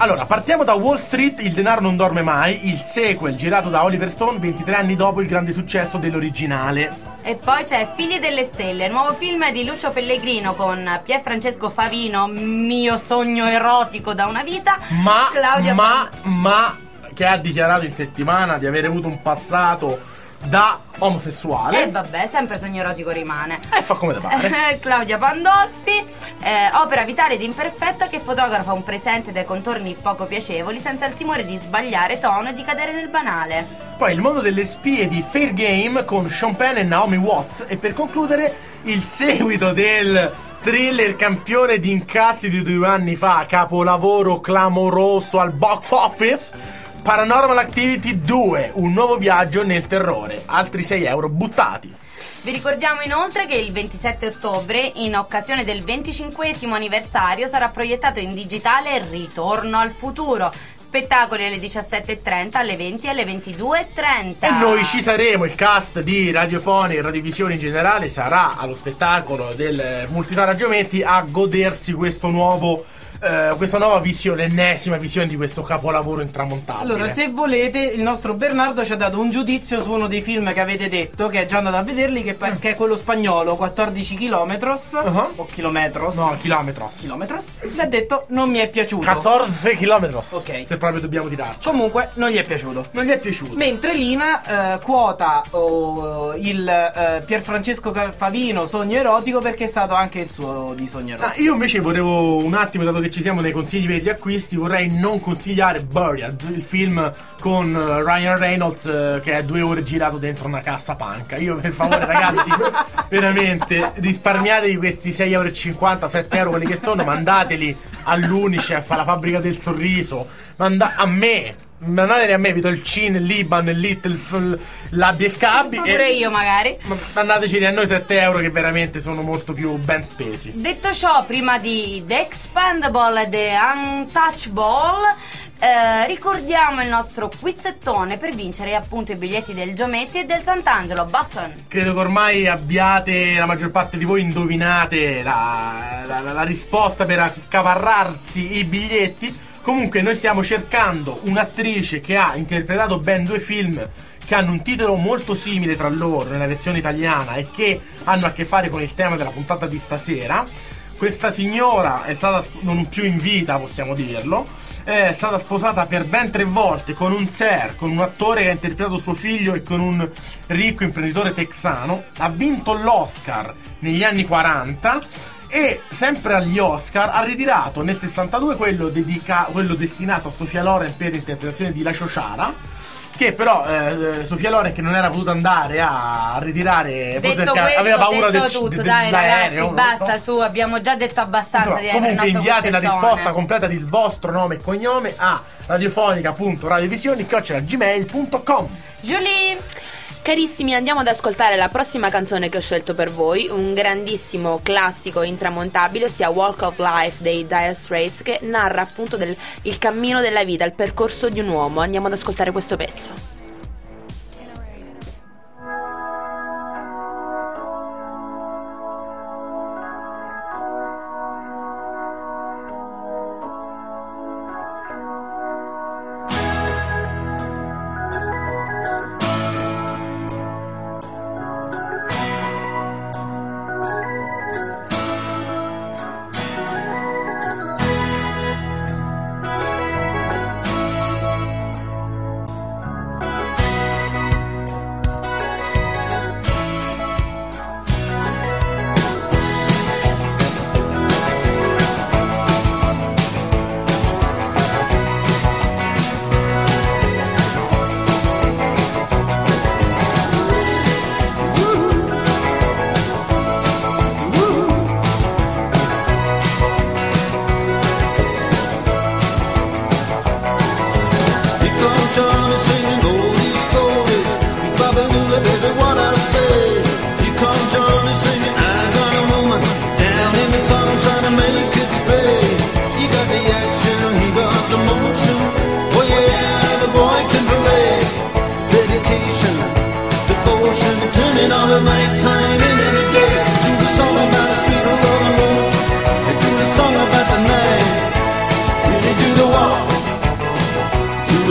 Allora, partiamo da Wall Street, Il denaro non dorme mai, il sequel girato da Oliver Stone ventitré anni dopo il grande successo dell'originale. E poi c'è Figli delle Stelle, il nuovo film di Lucio Pellegrino con Pierfrancesco Favino, mio sogno erotico da una vita. Ma, Claudia ma, ma, che ha dichiarato in settimana di aver avuto un passato da omosessuale. E eh, vabbè, sempre sogno erotico rimane. E eh, fa come te pare. Claudia Pandolfi, eh, opera vitale ed imperfetta che fotografa un presente dai contorni poco piacevoli senza il timore di sbagliare tono e di cadere nel banale. Poi il mondo delle spie di Fair Game con Sean Penn e Naomi Watts. E per concludere il seguito del thriller campione di incassi di due anni fa, capolavoro clamoroso al box office, Paranormal Activity due, un nuovo viaggio nel terrore, altri sei euro buttati. Vi ricordiamo inoltre che il ventisette ottobre, in occasione del venticinquesimo anniversario, sarà proiettato in digitale Ritorno al futuro. Spettacoli alle diciassette e trenta, alle venti e alle ventidue e trenta. E noi ci saremo, il cast di Radiofonica e Radiovisione in generale sarà allo spettacolo del Multisala Geometti a godersi questo nuovo Uh, questa nuova visione, l'ennesima visione di questo capolavoro intramontabile. Allora, se volete, il nostro Bernardo ci ha dato un giudizio su uno dei film che avete detto, che è già andato a vederli, che, mm. che è quello spagnolo, quattordici chilometros, uh-huh. o chilometros. No, chilometros. Chilometros. E ha detto non mi è piaciuto. quattordici chilometros. Ok. Se proprio dobbiamo tirarci. Comunque non gli è piaciuto. Non gli è piaciuto. Mentre Lina eh, quota oh, il eh, Pierfrancesco Favino Sogno erotico, perché è stato anche il suo di Sogno erotico. Ah, io invece volevo un attimo, dato che ci siamo nei consigli per gli acquisti, vorrei non consigliare Buried, il film con uh, Ryan Reynolds, uh, che è due ore girato dentro una cassa panca. Io, per favore ragazzi, veramente risparmiatevi questi sei euro e cinquanta, sette euro quelli che sono, mandateli all'Unicef, alla Fabbrica del Sorriso, manda- a me mandateli a me, vi do il Cin, il Liban, il Little, l'Abi e il Cabi. Pure io magari. Mandateci a noi sette euro che veramente sono molto più ben spesi. Detto ciò, prima di The Expendable e The Untouchable, eh, ricordiamo il nostro quizzettone per vincere appunto i biglietti del Giometti e del Sant'Angelo Boston. Credo che ormai abbiate, la maggior parte di voi indovinate la, la, la, la risposta per accaparrarsi i biglietti. Comunque noi stiamo cercando un'attrice che ha interpretato ben due film che hanno un titolo molto simile tra loro nella versione italiana e che hanno a che fare con il tema della puntata di stasera. Questa signora è stata non più in vita, possiamo dirlo, è stata sposata per ben tre volte con un sir, con un attore che ha interpretato suo figlio e con un ricco imprenditore texano. Ha vinto l'Oscar negli anni quaranta e sempre agli Oscar ha ritirato nel sessantadue quello, dedica- quello destinato a Sofia Loren per l'interpretazione di La Ciociara, che però eh, Sofia Loren, che non era potuta andare a ritirare, detto perché questo, aveva paura detto del, tutto, de, de, dai dell'aereo, ragazzi, basta, so. Su, abbiamo già detto abbastanza. Insomma, di comunque inviate la quizzettone. risposta completa del vostro nome e cognome a radiofonica punto radiovisioni chiocciola gmail punto com. Giulie! Carissimi, andiamo ad ascoltare la prossima canzone che ho scelto per voi, un grandissimo classico intramontabile, ossia Walk of Life dei Dire Straits, che narra appunto del il cammino della vita, il percorso di un uomo. Andiamo ad ascoltare questo pezzo.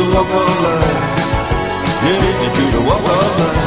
the walk of life. Yeah, if you do the walk of life.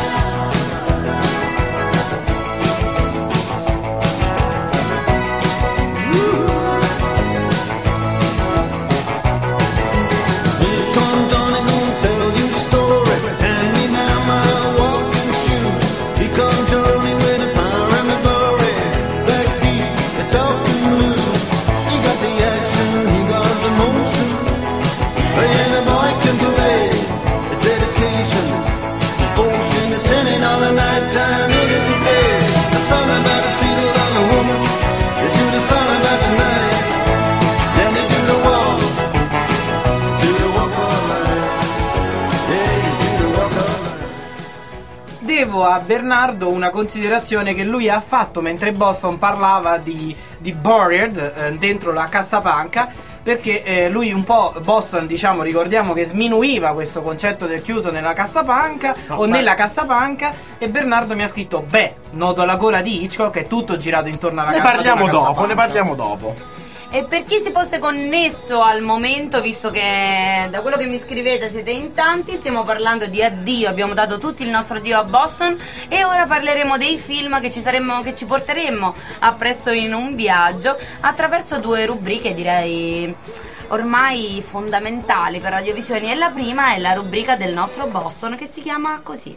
A Bernardo una considerazione che lui ha fatto mentre Boston parlava di, di Buried eh, dentro la cassapanca, perché eh, lui un po', Boston, diciamo, ricordiamo che sminuiva questo concetto del chiuso nella cassapanca no, o beh. nella cassapanca, e Bernardo mi ha scritto: beh, noto la gola di Hitchcock, è tutto girato intorno alla ne casa. Ne parliamo dopo, ne parliamo dopo. E per chi si fosse connesso al momento, visto che da quello che mi scrivete siete in tanti, stiamo parlando di addio, abbiamo dato tutto il nostro addio a Boston e ora parleremo dei film che ci saremmo, che ci porteremmo appresso in un viaggio attraverso due rubriche, direi ormai fondamentali per Radiovisioni, e la prima è la rubrica del nostro Boston che si chiama così: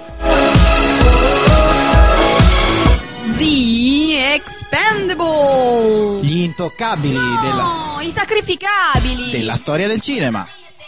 The Expendable, gli intoccabili no, della i sacrificabili della storia del cinema.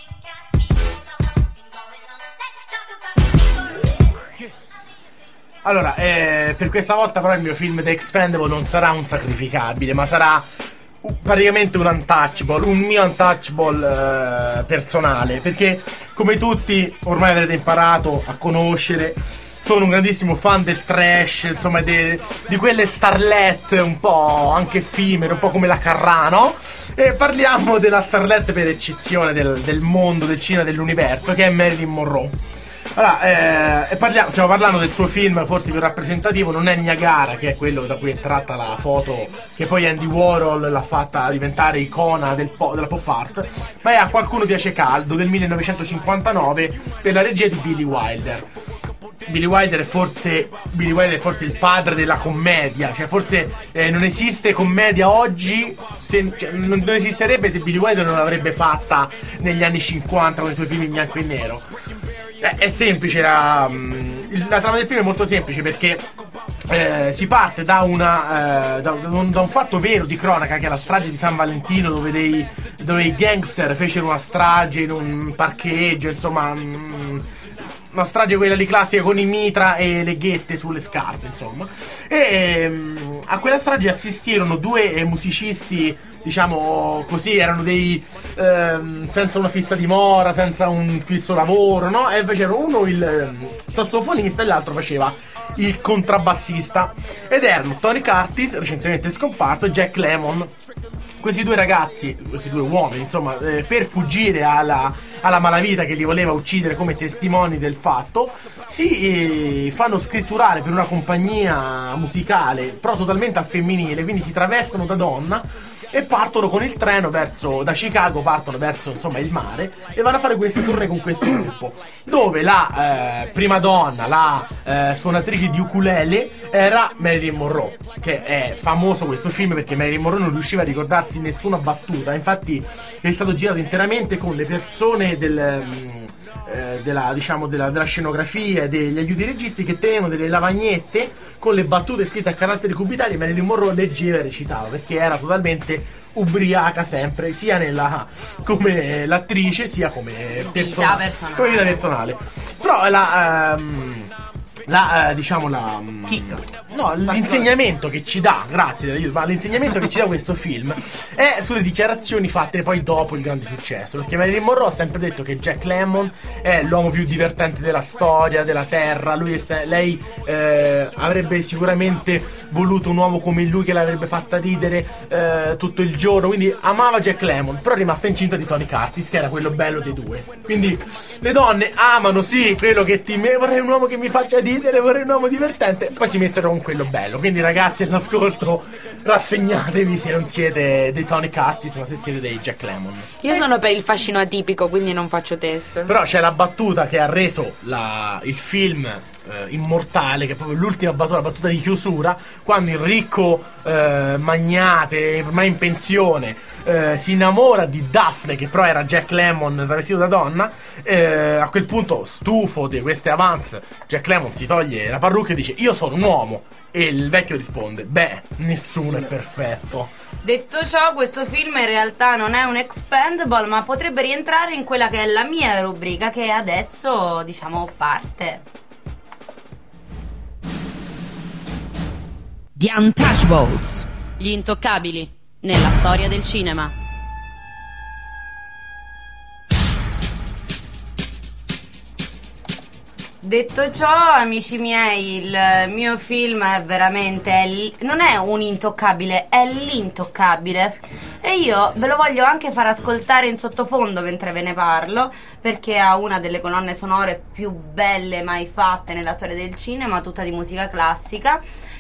Allora, eh, per questa volta però il mio film The Expendable non sarà un sacrificabile, ma sarà praticamente un untouchable, un mio untouchable eh, personale, perché come tutti ormai avrete imparato a conoscere, sono un grandissimo fan del trash, insomma de, di quelle starlet un po' anche effimere, un po' come la Carrano, e parliamo della starlet per eccezione del, del mondo, del cinema, dell'universo, che è Marilyn Monroe. Allora, eh, e parliamo, stiamo parlando del suo film forse più rappresentativo, non è Niagara, che è quello da cui è tratta la foto che poi Andy Warhol l'ha fatta diventare icona del po- della pop art, ma è A qualcuno piace caldo del millenovecentocinquantanove per la regia di Billy Wilder. Billy Wilder è forse Billy Wilder è forse il padre della commedia, cioè forse eh, non esiste commedia oggi, se, cioè, non, non esisterebbe se Billy Wilder non l'avrebbe fatta negli anni cinquanta con i suoi film in bianco e nero. Eh, è semplice, la, la trama del film è molto semplice perché eh, si parte da, una, eh, da, da, un, da un fatto vero di cronaca, che è la strage di San Valentino, dove, dei, dove i gangster fecero una strage in un parcheggio, insomma mh, una strage quella di classica con i mitra e le ghette sulle scarpe, insomma. E ehm, a quella strage assistirono due eh, musicisti, diciamo così, erano dei ehm, senza una fissa dimora, senza un fisso lavoro, no? E facevano uno il eh, sassofonista e l'altro faceva il contrabbassista, ed erano Tony Curtis, recentemente scomparso, e Jack Lemmon. Questi due ragazzi, questi due uomini, insomma, eh, per fuggire alla, alla malavita che li voleva uccidere come testimoni del fatto, si eh, fanno scritturare per una compagnia musicale però totalmente al femminile, quindi si travestono da donna e partono con il treno verso, da Chicago partono verso, insomma, il mare, e vanno a fare queste tournée con questo gruppo, dove la eh, prima donna, la eh, suonatrice di ukulele, era Marilyn Monroe, che è famoso questo film perché Marilyn Monroe non riusciva a ricordarsi nessuna battuta, infatti è stato girato interamente con le persone del... Um, Della, diciamo, della, della scenografia e degli aiuti registi che tenevano delle lavagnette con le battute scritte a caratteri cubitali, e Marilyn Monroe leggeva e recitava perché era totalmente ubriaca sempre, sia nella come l'attrice sia come vita personale, come vita personale. Però la um, la uh, diciamo la um, no, l'insegnamento che ci dà, grazie dell'aiuto, ma l'insegnamento che ci dà questo film è sulle dichiarazioni fatte poi dopo il grande successo, perché Marilyn Monroe ha sempre detto che Jack Lemmon è l'uomo più divertente della storia della terra, lui è, lei eh, avrebbe sicuramente voluto un uomo come lui che l'avrebbe fatta ridere eh, tutto il giorno, quindi amava Jack Lemmon, però è rimasta incinta di Tony Curtis, che era quello bello dei due. Quindi le donne amano sì quello che ti vorrei un uomo che mi faccia dire ridere, vorrei un uomo divertente. Poi si mettono con quello bello. Quindi ragazzi all'ascolto, rassegnatevi se non siete dei Tonic Artist, ma se siete dei Jack Lemmon. Io sono per il fascino atipico, quindi non faccio test. Però c'è la battuta che ha reso la, il film eh, immortale, che è proprio l'ultima battuta, la battuta di chiusura, quando il ricco eh, magnate, ormai in pensione, eh, si innamora di Daphne, che però era Jack Lemmon travestito da donna. Eh, a quel punto, stufo di queste avance, Jack Lemmon si toglie la parrucca e dice: io sono un uomo. E il vecchio risponde: beh, nessuno è perfetto. Detto ciò, questo film in realtà non è un expendable, ma potrebbe rientrare in quella che è la mia rubrica, che adesso, diciamo, parte. The Untouchables, gli intoccabili nella storia del cinema. Detto ciò, amici miei, il mio film è veramente è l- non è un intoccabile, è l'intoccabile. E io ve lo voglio anche far ascoltare in sottofondo mentre ve ne parlo, perché ha una delle colonne sonore più belle mai fatte nella storia del cinema, tutta di musica classica,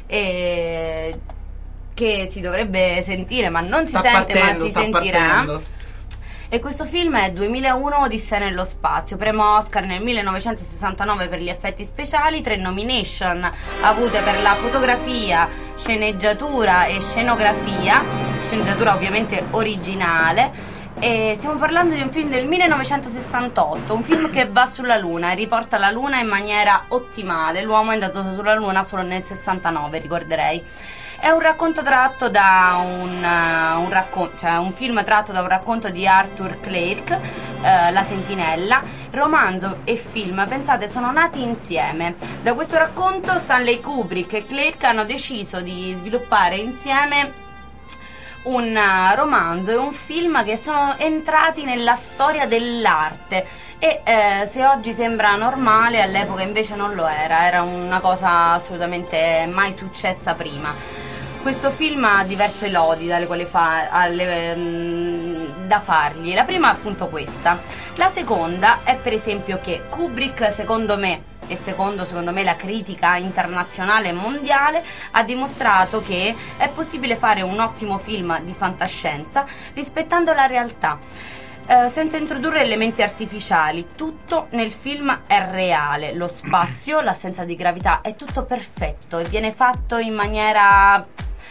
e che si dovrebbe sentire, ma non si sta sente, partendo, ma si sta sentirà. Partendo. E questo film è duemilauno, Odissea nello spazio, premio Oscar nel millenovecentosessantanove per gli effetti speciali, tre nomination avute per la fotografia, sceneggiatura e scenografia, sceneggiatura ovviamente originale. E stiamo parlando di un film del millenovecentosessantotto, un film che va sulla Luna e riporta la Luna in maniera ottimale. L'uomo è andato sulla Luna solo nel sessantanove, ricorderei. È un racconto tratto da un, uh, un racconto, cioè un film tratto da un racconto di Arthur Clarke, uh, La Sentinella. Romanzo e film, pensate, sono nati insieme. Da questo racconto Stanley Kubrick e Clarke hanno deciso di sviluppare insieme un uh, romanzo e un film che sono entrati nella storia dell'arte. E eh, se oggi sembra normale, all'epoca invece non lo era. Era una cosa assolutamente mai successa prima. Questo film ha diverse lodi dalle quali fa, alle, mh, da fargli. La prima è appunto questa. La seconda è per esempio che Kubrick, secondo me, e secondo secondo me la critica internazionale e mondiale, ha dimostrato che è possibile fare un ottimo film di fantascienza rispettando la realtà. Uh, senza introdurre elementi artificiali, tutto nel film è reale, lo spazio, l'assenza di gravità, è tutto perfetto e viene fatto in maniera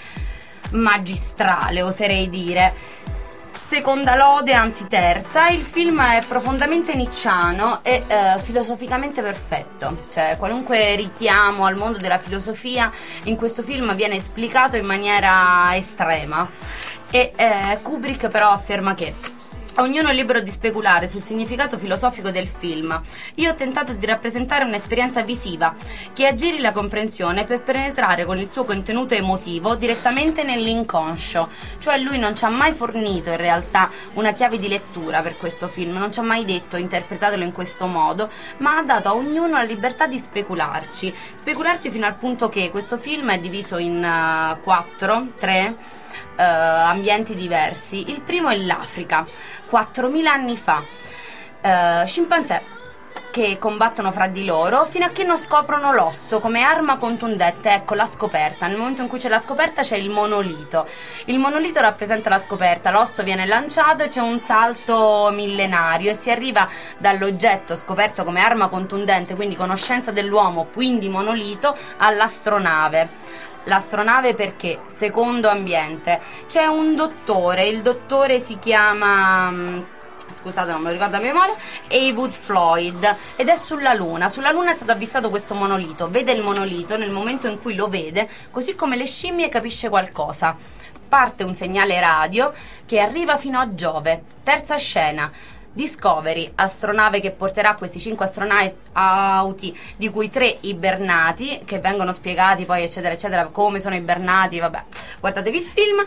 magistrale, oserei dire. Seconda lode, anzi terza, il film è profondamente nicciano e uh, filosoficamente perfetto, cioè qualunque richiamo al mondo della filosofia in questo film viene esplicato in maniera estrema. E uh, Kubrick però afferma che ognuno è libero di speculare sul significato filosofico del film. Io ho tentato di rappresentare un'esperienza visiva che aggiri la comprensione per penetrare con il suo contenuto emotivo direttamente nell'inconscio. Cioè lui non ci ha mai fornito in realtà una chiave di lettura per questo film, non ci ha mai detto interpretatelo in questo modo, ma ha dato a ognuno la libertà di specularci. Specularci fino al punto che questo film è diviso in uh, quattro, tre Uh, ambienti diversi. Il primo è l'Africa, quattromila anni fa. Uh, scimpanzé che combattono fra di loro fino a che non scoprono l'osso come arma contundente. Ecco la scoperta. Nel momento in cui c'è la scoperta c'è il monolito. Il monolito rappresenta la scoperta, l'osso viene lanciato e c'è un salto millenario e si arriva dall'oggetto scoperto come arma contundente, quindi conoscenza dell'uomo, quindi monolito, all'astronave. L'astronave perché, secondo ambiente, c'è un dottore, il dottore si chiama, scusate non me lo ricordo a memoria, Heywood Floyd, ed è sulla Luna. Sulla Luna è stato avvistato questo monolito, vede il monolito, nel momento in cui lo vede, così come le scimmie capisce qualcosa. Parte un segnale radio che arriva fino a Giove. Terza scena. Discovery, astronave che porterà questi cinque astronauti, di cui tre ibernati, che vengono spiegati poi eccetera eccetera come sono ibernati, vabbè, guardatevi il film.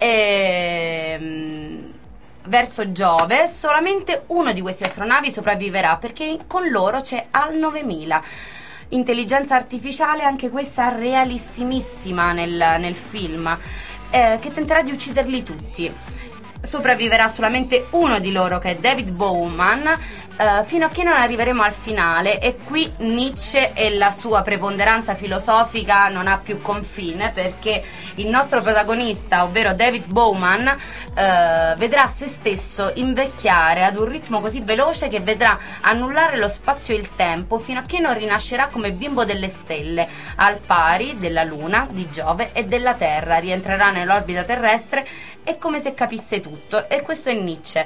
E verso Giove solamente uno di questi astronavi sopravviverà, perché con loro c'è Al novemila, intelligenza artificiale, anche questa realissimissima nel, nel film, eh, che tenterà di ucciderli tutti. Sopravviverà solamente uno di loro, che è David Bowman, Uh, fino a che non arriveremo al finale, e qui Nietzsche e la sua preponderanza filosofica non ha più confine, perché il nostro protagonista, ovvero David Bowman, uh, vedrà se stesso invecchiare ad un ritmo così veloce che vedrà annullare lo spazio e il tempo fino a che non rinascerà come bimbo delle stelle, al pari della Luna, di Giove e della Terra. Rientrerà nell'orbita terrestre, è come se capisse tutto, e questo è Nietzsche.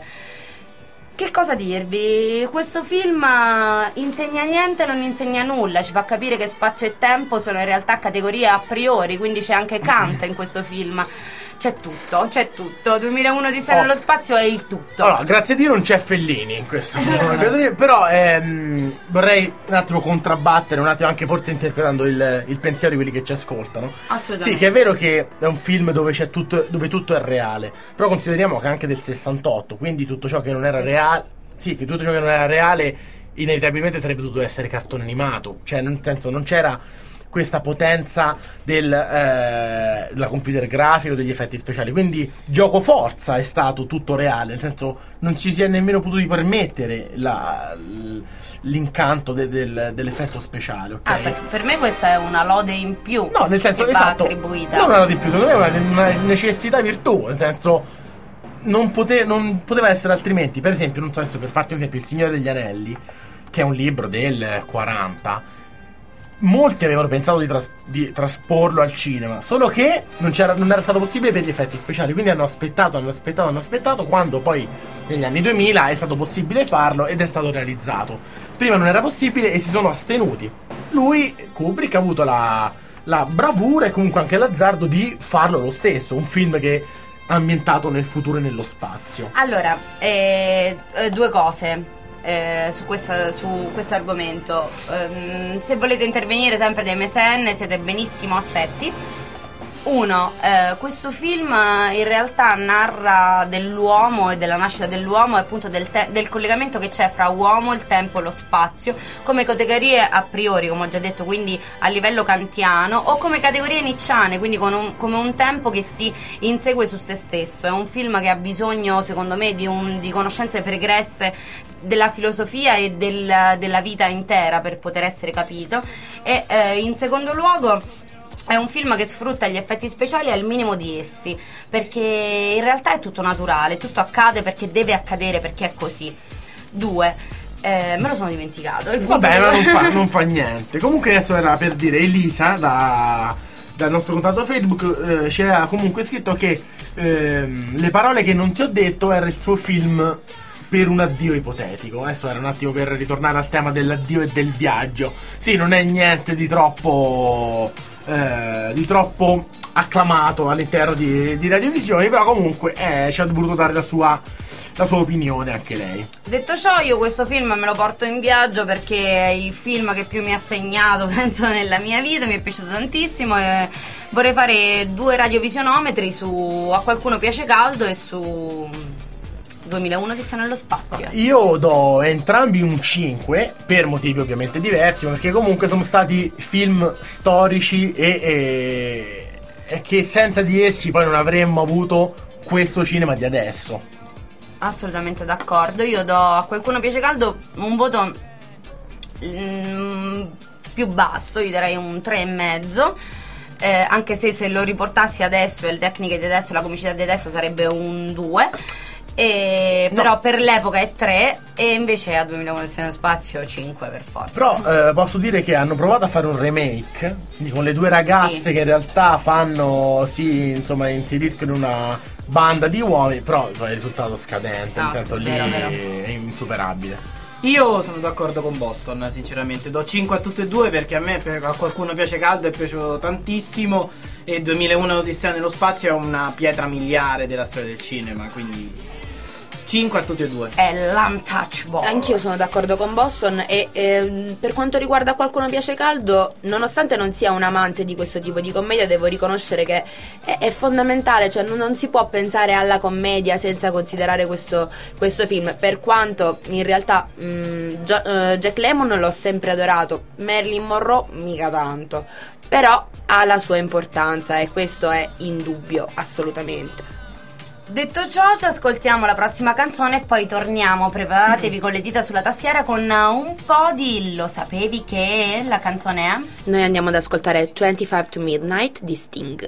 Che cosa dirvi? Questo film insegna niente, non insegna nulla, ci fa capire che spazio e tempo sono in realtà categorie a priori, quindi c'è anche Kant in questo film. C'è tutto, c'è tutto. duemilauno di sé Oh. nello spazio è il tutto. Allora, grazie a Dio non c'è Fellini in questo film. Però ehm, vorrei un attimo contrabbattere, un attimo anche forse interpretando il, il pensiero di quelli che ci ascoltano. Assolutamente. Sì, che è vero che è un film dove c'è tutto, dove tutto è reale. Però consideriamo che è anche del sessantotto, quindi tutto ciò che non era reale. Sì, che tutto ciò che non era reale inevitabilmente sarebbe dovuto essere cartone animato. Cioè, nel senso, non c'era questa potenza del, eh, della computer grafica o degli effetti speciali. Quindi gioco forza è stato tutto reale, nel senso non ci si è nemmeno potuti permettere la, l'incanto de, del, dell'effetto speciale, ok? Ah, per, per me questa è una lode in più. No, nel senso, che va esatto, attribuita. non una lode in più, secondo me è una, una necessità virtù, nel senso non, pote, non poteva essere altrimenti. Per esempio, non so adesso, per farti un esempio, Il Signore degli Anelli, che è un libro del quaranta, molti avevano pensato di, tras- di trasporlo al cinema, solo che non, c'era, non era stato possibile per gli effetti speciali, quindi hanno aspettato, hanno aspettato, hanno aspettato, quando poi negli anni duemila è stato possibile farlo ed è stato realizzato. Prima non era possibile e si sono astenuti. Lui, Kubrick, ha avuto la, la bravura e comunque anche l'azzardo di farlo lo stesso, un film che è ambientato nel futuro e nello spazio. Allora, eh, eh, due cose. Eh, su questa, su questo argomento, um, se volete intervenire sempre dai Mesen siete benissimo accetti. Uno, eh, questo film in realtà narra dell'uomo e della nascita dell'uomo e appunto del, te- del collegamento che c'è fra uomo, il tempo e lo spazio come categorie a priori, come ho già detto, quindi a livello kantiano, o come categorie nietzschiane, quindi con un, come un tempo che si insegue su se stesso. È un film che ha bisogno, secondo me, di, un, di conoscenze pregresse della filosofia e del, della vita intera per poter essere capito. E eh, in secondo luogo è un film che sfrutta gli effetti speciali al minimo di essi, perché in realtà è tutto naturale, tutto accade perché deve accadere, perché è così. Due, eh, me lo sono dimenticato. Il Vabbè, punto- ma non fa, non fa niente. Comunque adesso era per dire, Elisa da, dal nostro contatto Facebook eh, ci aveva comunque scritto che ehm, le parole che non ti ho detto era il suo film per un addio ipotetico. Adesso era un attimo per ritornare al tema dell'addio e del viaggio. Sì, non è niente di troppo eh, di troppo acclamato all'interno di, di Radiovisioni, però comunque eh, ci ha voluto dare la sua, la sua opinione anche lei. Detto ciò, io questo film me lo porto in viaggio perché è il film che più mi ha segnato, penso, nella mia vita. Mi è piaciuto tantissimo e vorrei fare due radiovisionometri su A qualcuno piace caldo e su duemilauno di sé nello spazio. Io do entrambi un cinque per motivi ovviamente diversi, ma perché comunque sono stati film storici e, e, e che senza di essi poi non avremmo avuto questo cinema di adesso. Assolutamente d'accordo. Io do A qualcuno piace caldo un voto mm, più basso, gli darei un tre e mezzo. Eh, anche se se lo riportassi adesso e le tecniche di adesso, la comicità di adesso, sarebbe un due. E No. però per l'epoca è tre, e invece a duemilauno di sé nello spazio cinque per forza. Però eh, posso dire che hanno provato a fare un remake, quindi con le due ragazze Sì. che in realtà fanno, si insomma inseriscono in una banda di uomini, però poi il risultato scadente, No, nel senso sì, lì vero, vero. è insuperabile. Io sono d'accordo con Boston, sinceramente. Do cinque a tutte e due perché a me, per, a qualcuno piace caldo, è piaciuto tantissimo. E duemilauno Odissea nello spazio è una pietra miliare della storia del cinema, quindi cinque a tutti e due. È l'untouchable. Anch'io sono d'accordo con Boston e ehm, per quanto riguarda A qualcuno piace caldo, nonostante non sia un amante di questo tipo di commedia, devo riconoscere che è, è fondamentale, cioè non, non si può pensare alla commedia senza considerare questo, questo film, per quanto in realtà mh, Gio- eh, Jack Lemmon l'ho sempre adorato, Marilyn Monroe mica tanto, però ha la sua importanza e questo è indubbio, assolutamente. Detto ciò, ci ascoltiamo la prossima canzone e poi torniamo. Preparatevi con le dita sulla tastiera con un po' di Lo sapevi che la canzone è? Noi andiamo ad ascoltare twenty-five to Midnight di Sting.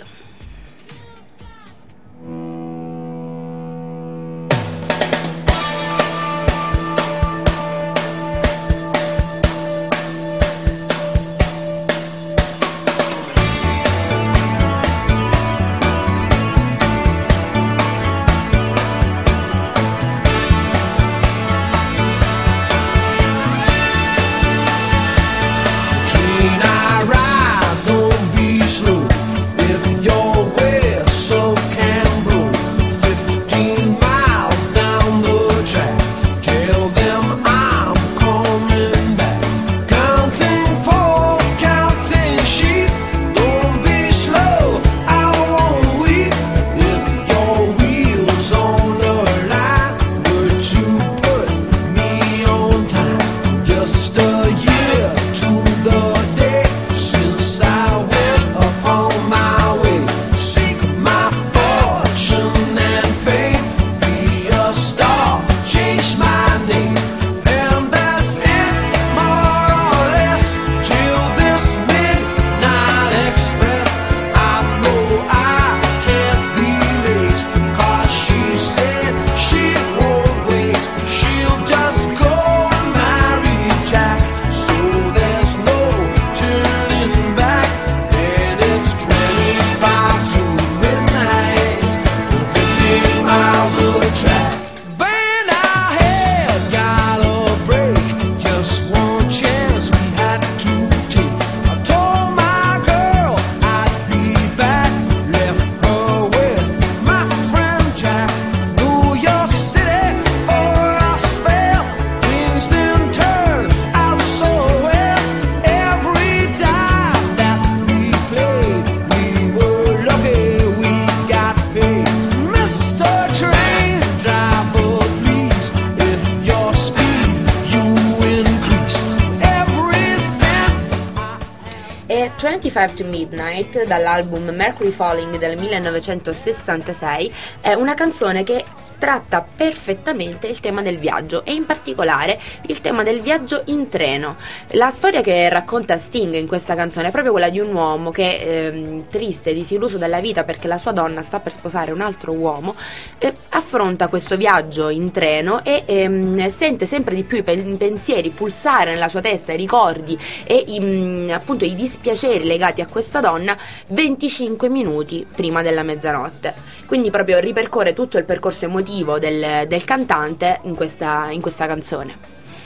twenty-five to Midnight dall'album Mercury Falling del millenovecentosessantasei è una canzone che tratta perfettamente il tema del viaggio e in particolare il tema del viaggio in treno. La storia che racconta Sting in questa canzone è proprio quella di un uomo che, ehm, triste, disilluso dalla vita perché la sua donna sta per sposare un altro uomo, eh, affronta questo viaggio in treno e ehm, sente sempre di più i pen- pensieri pulsare nella sua testa, i ricordi e i, appunto i dispiaceri legati a questa donna venticinque minuti prima della mezzanotte. Quindi proprio ripercorre tutto il percorso emotivo Del, del cantante in questa, in questa canzone.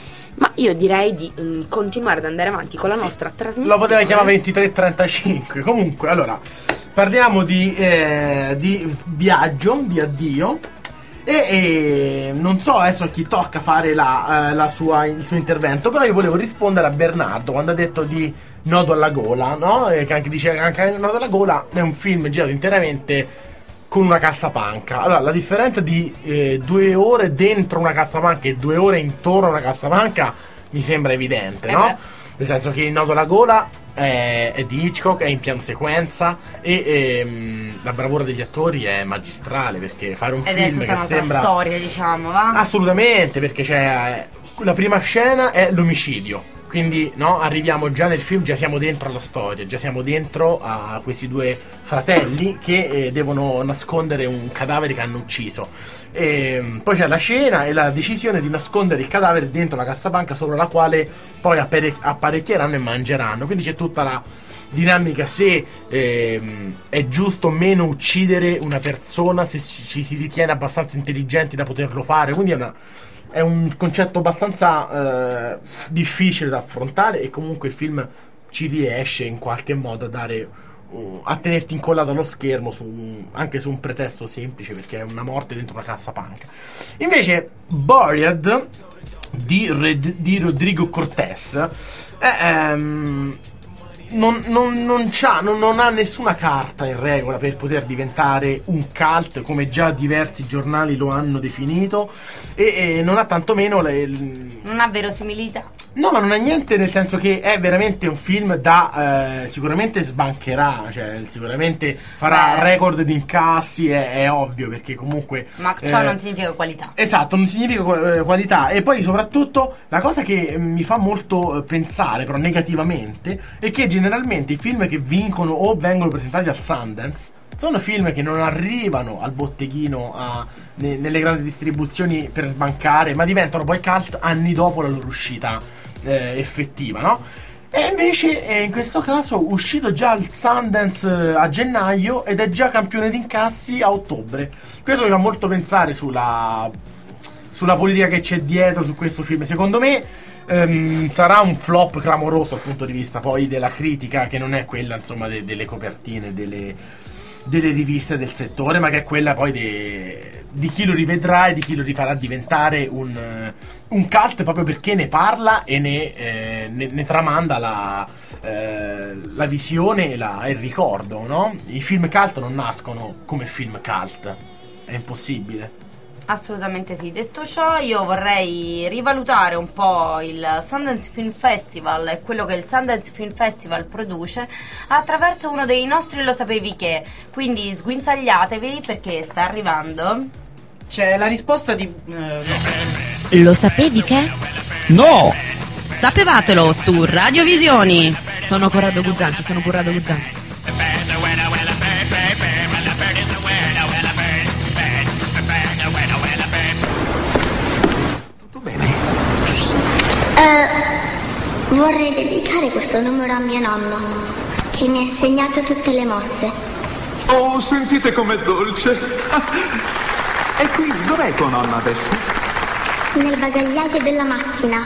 Ma io direi di um, continuare ad andare avanti con la sì. nostra trasmissione. Lo poteva chiamare ventitré e trentacinque. Comunque, allora, parliamo di, eh, di viaggio, di addio. E, e non so adesso a chi tocca fare la, eh, la sua, il suo intervento, però io volevo rispondere a Bernardo quando ha detto di Nodo alla gola, no? E che anche dice che anche Nodo alla gola è un film girato interamente con una cassapanca. Allora, la differenza di eh, due ore dentro una cassapanca e due ore intorno a una cassapanca mi sembra evidente, eh no? Beh. Nel senso che il Nodo alla gola è, è di Hitchcock, è in piano sequenza e ehm, la bravura degli attori è magistrale, perché fare un Ed film è che tutta sembra storia, diciamo, va? Assolutamente, perché c'è la prima scena è l'omicidio. Quindi no, arriviamo già nel film, già siamo dentro alla storia, già siamo dentro a questi due fratelli che eh, devono nascondere un cadavere che hanno ucciso. E, poi c'è la scena e la decisione di nascondere il cadavere dentro la cassapanca sopra la quale poi appare- apparecchieranno e mangeranno. Quindi c'è tutta la dinamica se ehm, è giusto o meno uccidere una persona, se ci si ritiene abbastanza intelligenti da poterlo fare. Quindi è una... È un concetto abbastanza eh, difficile da affrontare e comunque il film ci riesce in qualche modo a dare uh, a tenerti incollato allo schermo su un, anche su un pretesto semplice, perché è una morte dentro una cassapanca. Invece Buried di, Red, di Rodrigo Cortés è, ehm, non, non, non, c'ha, non, non ha nessuna carta in regola per poter diventare un cult, come già diversi giornali lo hanno definito, e, e non ha tantomeno le, non ha verosimilità. No, ma non ha niente, nel senso che è veramente un film da eh, sicuramente sbancherà, cioè sicuramente farà Beh. record di incassi, è, è ovvio, perché comunque Ma ciò eh, non significa qualità. esatto, non significa eh, qualità. E poi soprattutto la cosa che mi fa molto eh, pensare, però negativamente, è che generalmente i film che vincono o vengono presentati al Sundance sono film che non arrivano al botteghino a, ne, nelle grandi distribuzioni per sbancare, ma diventano poi cult anni dopo la loro uscita eh, effettiva, no? E invece eh, in questo caso uscito già al Sundance eh, a gennaio ed è già campione di incassi a ottobre. Questo mi fa molto pensare sulla, sulla politica che c'è dietro su questo film. Secondo me ehm, sarà un flop clamoroso dal punto di vista poi della critica, che non è quella insomma de, delle copertine, delle delle riviste del settore, ma che è quella poi de, di chi lo rivedrà e di chi lo rifarà diventare un, un cult, proprio perché ne parla e ne, eh, ne, ne tramanda la, eh, la visione e la, il ricordo, no? I film cult non nascono come film cult, è impossibile. Assolutamente sì. Detto ciò, io vorrei rivalutare un po' il Sundance Film Festival e quello che il Sundance Film Festival produce attraverso uno dei nostri Lo sapevi che. Quindi sguinzagliatevi perché sta arrivando. C'è la risposta di... eh, Lo sapevi che? No! Sapevatelo su Radiovisioni. Sono Corrado Guzzanti, sono Corrado Guzzanti. Uh, vorrei dedicare questo numero a mio nonno, che mi ha insegnato tutte le mosse. Oh, sentite com'è dolce. E qui, dov'è tuo nonno adesso? Nel bagagliaio della macchina.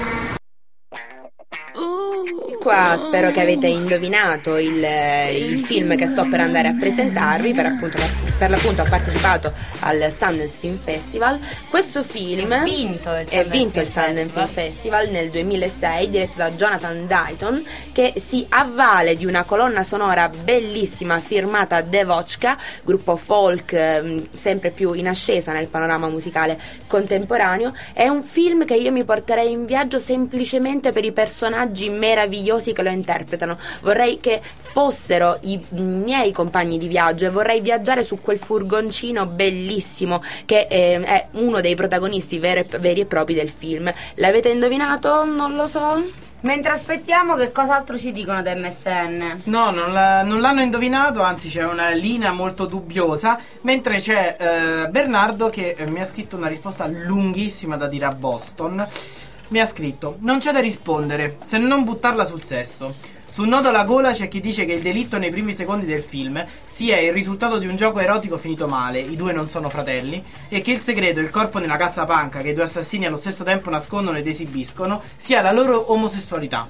Qua spero che avete indovinato il, il film che sto per andare a presentarvi, per, appunto, per l'appunto ha partecipato al Sundance Film Festival. Questo film Ha vinto il è Sundance vinto il Film Sundance Film Festival. Festival nel duemilasei, diretto da Jonathan Dayton, che si avvale di una colonna sonora bellissima firmata Devochka, gruppo folk ehm, sempre più in ascesa nel panorama musicale contemporaneo. È un film che io mi porterei in viaggio semplicemente per i personaggi meravigliosi che lo interpretano. Vorrei che fossero i miei compagni di viaggio e vorrei viaggiare su quel furgoncino bellissimo che eh, è uno dei protagonisti veri, veri e propri del film. L'avete indovinato? Non lo so. Mentre aspettiamo, che cos'altro ci dicono da M S N? No, non, la- non l'hanno indovinato, anzi c'è una linea molto dubbiosa, mentre c'è eh, Bernardo che eh, mi ha scritto una risposta lunghissima da dire a Boston. Mi ha scritto: non c'è da rispondere, se non buttarla sul sesso. Sul nodo alla gola c'è chi dice che il delitto nei primi secondi del film sia il risultato di un gioco erotico finito male, i due non sono fratelli, e che il segreto, il corpo nella cassa panca che i due assassini allo stesso tempo nascondono ed esibiscono, sia la loro omosessualità.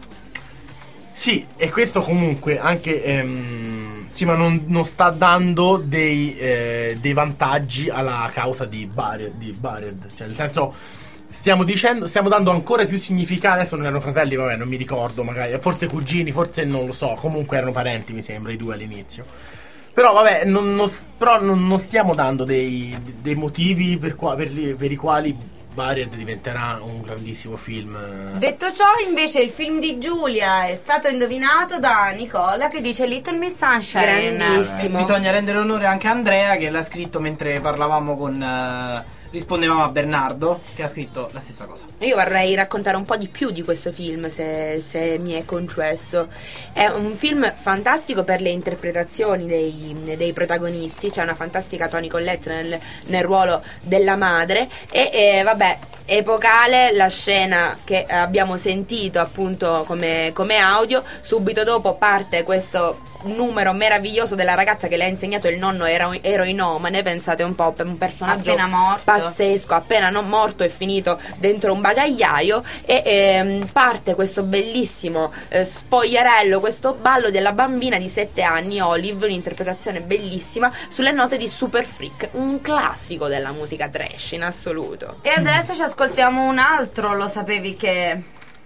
Sì, e questo comunque anche ehm, sì, ma non, non sta dando dei, eh, dei vantaggi alla causa di Bared, di Bared. Cioè nel senso, stiamo dicendo, stiamo dando ancora più significato. Adesso non erano fratelli, vabbè, non mi ricordo, magari forse cugini, forse non lo so, comunque erano parenti, mi sembra, i due all'inizio. Però vabbè, non, non, però non, non stiamo dando dei, dei motivi per, qua, per, li- per i quali Bared diventerà un grandissimo film. Detto ciò, invece, il film di Giulia è stato indovinato da Nicola, che dice Little Miss Sunshine. Grandissimo. Bisogna rendere onore anche a Andrea, che l'ha scritto mentre parlavamo con... eh, rispondevamo a Bernardo, che ha scritto la stessa cosa. Io vorrei raccontare un po' di più di questo film, se, se mi è concesso. È un film fantastico per le interpretazioni dei, dei protagonisti. C'è una fantastica Toni Collette nel, nel ruolo della madre. E, e vabbè, epocale la scena che abbiamo sentito appunto come, come audio. Subito dopo parte questo numero meraviglioso della ragazza che le ha insegnato il nonno ero, eroinomane. Pensate un po', per un personaggio Appena morto. pazzesco, appena non morto e finito dentro un bagagliaio. E ehm, parte questo bellissimo eh, spogliarello, questo ballo della bambina di sette anni, Olive, un'interpretazione bellissima sulle note di Super Freak, un classico della musica trash in assoluto. E adesso ci ascoltiamo un altro Lo sapevi che...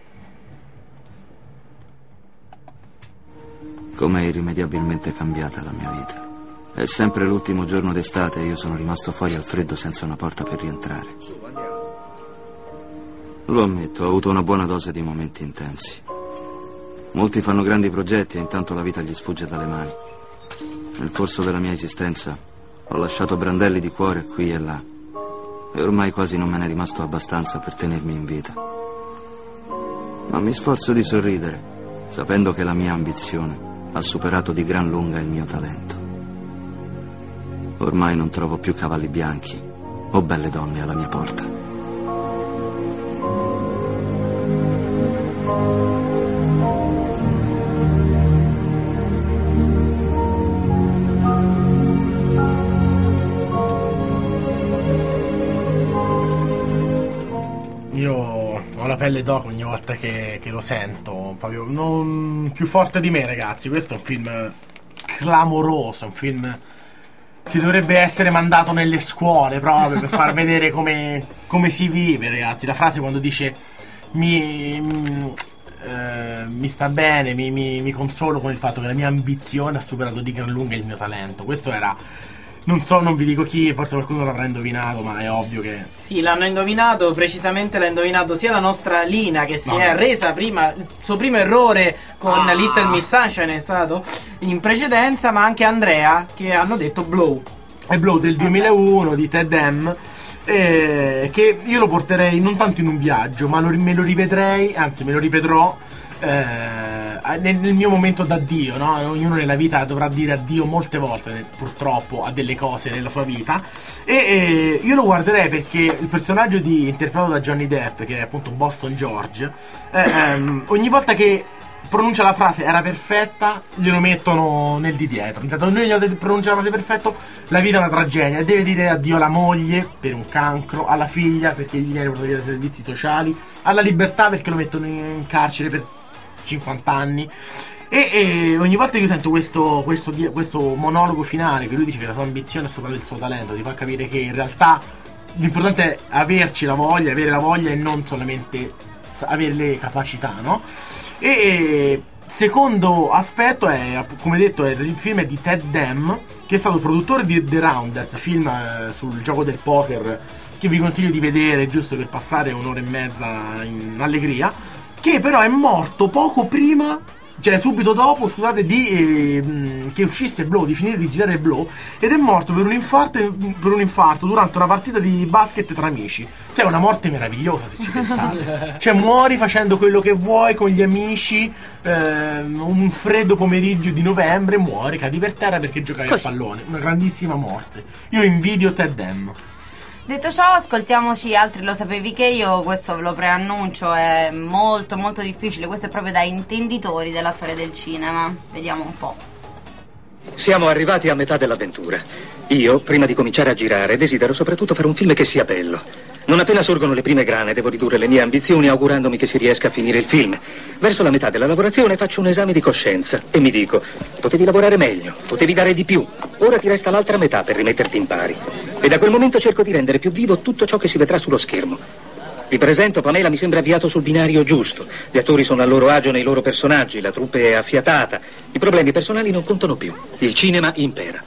Com'è irrimediabilmente cambiata la mia vita. È sempre l'ultimo giorno d'estate e io sono rimasto fuori al freddo senza una porta per rientrare. Lo ammetto, ho avuto una buona dose di momenti intensi. Molti fanno grandi progetti e intanto la vita gli sfugge dalle mani. Nel corso della mia esistenza ho lasciato brandelli di cuore qui e là e ormai quasi non me ne è rimasto abbastanza per tenermi in vita. Ma mi sforzo di sorridere, sapendo che la mia ambizione ha superato di gran lunga il mio talento. Ormai non trovo più cavalli bianchi o belle donne alla mia porta. Io ho la pelle d'oca ogni volta che, che lo sento, proprio non più forte di me, ragazzi. Questo è un film clamoroso, un film che dovrebbe essere mandato nelle scuole proprio per far vedere come, come si vive, ragazzi. La frase quando dice mi, mi, eh, mi sta bene, mi, mi, mi consolo con il fatto che la mia ambizione ha superato di gran lunga il mio talento. Questo era, non so, non vi dico chi, forse qualcuno l'avrà indovinato, ma è ovvio che... Sì, l'hanno indovinato, precisamente l'ha indovinato sia la nostra Lina, che si No. è resa prima, il suo primo errore con Ah. Little Miss Sunshine è stato in precedenza, ma anche Andrea, che hanno detto Blow. È Blow del duemilauno di Ted M, eh, che io lo porterei non tanto in un viaggio, ma lo, me lo rivedrei, anzi me lo rivedrò eh, nel, nel mio momento d'addio, no? Ognuno nella vita dovrà dire addio molte volte, purtroppo, a delle cose nella sua vita, e eh, io lo guarderei perché il personaggio di, interpretato da Johnny Depp, che è appunto Boston George, eh, ehm, ogni volta che pronuncia la frase era perfetta, glielo mettono nel di dietro. Intanto lui ogni volta che pronuncia la frase perfetto, la vita è una tragedia. Deve dire addio alla moglie per un cancro, alla figlia perché gli viene portato via dai servizi sociali, alla libertà perché lo mettono in carcere per cinquanta anni. E, e ogni volta che io sento questo, questo, questo monologo finale, che lui dice che la sua ambizione è sopra il suo talento, ti fa capire che in realtà l'importante è averci la voglia, avere la voglia e non solamente avere le capacità, no? E, e secondo aspetto è, come detto, è il film è di Ted Demme, che è stato produttore di The Rounders, film eh, sul gioco del poker, che vi consiglio di vedere, giusto per passare un'ora e mezza in allegria, che però è morto poco prima, cioè subito dopo, scusate, di eh, mh, che uscisse Blow, di finire di girare Blow, ed è morto per un infarto per un infarto durante una partita di basket tra amici. Cioè una morte meravigliosa, se ci pensate. Cioè muori facendo quello che vuoi con gli amici, ehm, un freddo pomeriggio di novembre, muori, cadi per terra perché giocavi Così. a pallone. Una grandissima morte. Io invidio Ted Demme. Detto ciò, ascoltiamoci Altri lo sapevi che io, questo ve lo preannuncio, è molto molto difficile, questo è proprio da intenditori della storia del cinema. Vediamo un po'. Siamo arrivati a metà dell'avventura. Io, prima di cominciare a girare, desidero soprattutto fare un film che sia bello. Non appena sorgono le prime grane, devo ridurre le mie ambizioni augurandomi che si riesca a finire il film. Verso la metà della lavorazione faccio un esame di coscienza e mi dico: potevi lavorare meglio, potevi dare di più. Ora ti resta l'altra metà per rimetterti in pari. E da quel momento cerco di rendere più vivo tutto ciò che si vedrà sullo schermo. Vi presento, Pamela mi sembra avviato sul binario giusto. Gli attori sono a loro agio nei loro personaggi, la troupe è affiatata. I problemi personali non contano più. Il cinema impera.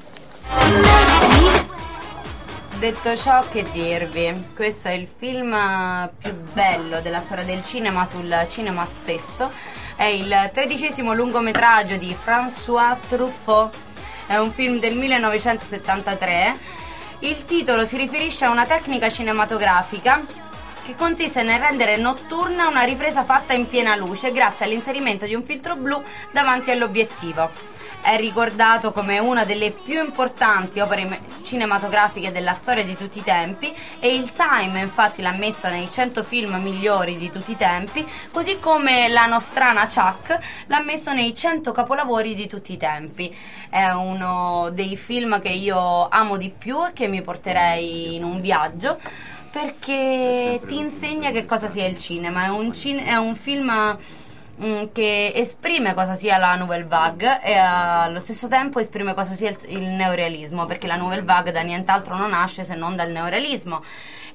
Detto ciò, che dirvi? Questo è il film più bello della storia del cinema sul cinema stesso. È il tredicesimo lungometraggio di François Truffaut. È un film del millenovecentosettantatré. Il titolo si riferisce a una tecnica cinematografica che consiste nel rendere notturna una ripresa fatta in piena luce grazie all'inserimento di un filtro blu davanti all'obiettivo. È ricordato come una delle più importanti opere cinematografiche della storia di tutti i tempi e il Time infatti l'ha messo nei cento film migliori di tutti i tempi, così come la nostrana Chuck l'ha messo nei cento capolavori di tutti i tempi. È uno dei film che io amo di più e che mi porterei in un viaggio, perché ti insegna che cosa sia il cinema. È un, cin- è un film mh, che esprime cosa sia la Nouvelle Vague e allo stesso tempo esprime cosa sia il, il neorealismo, perché la Nouvelle Vague da nient'altro non nasce se non dal neorealismo.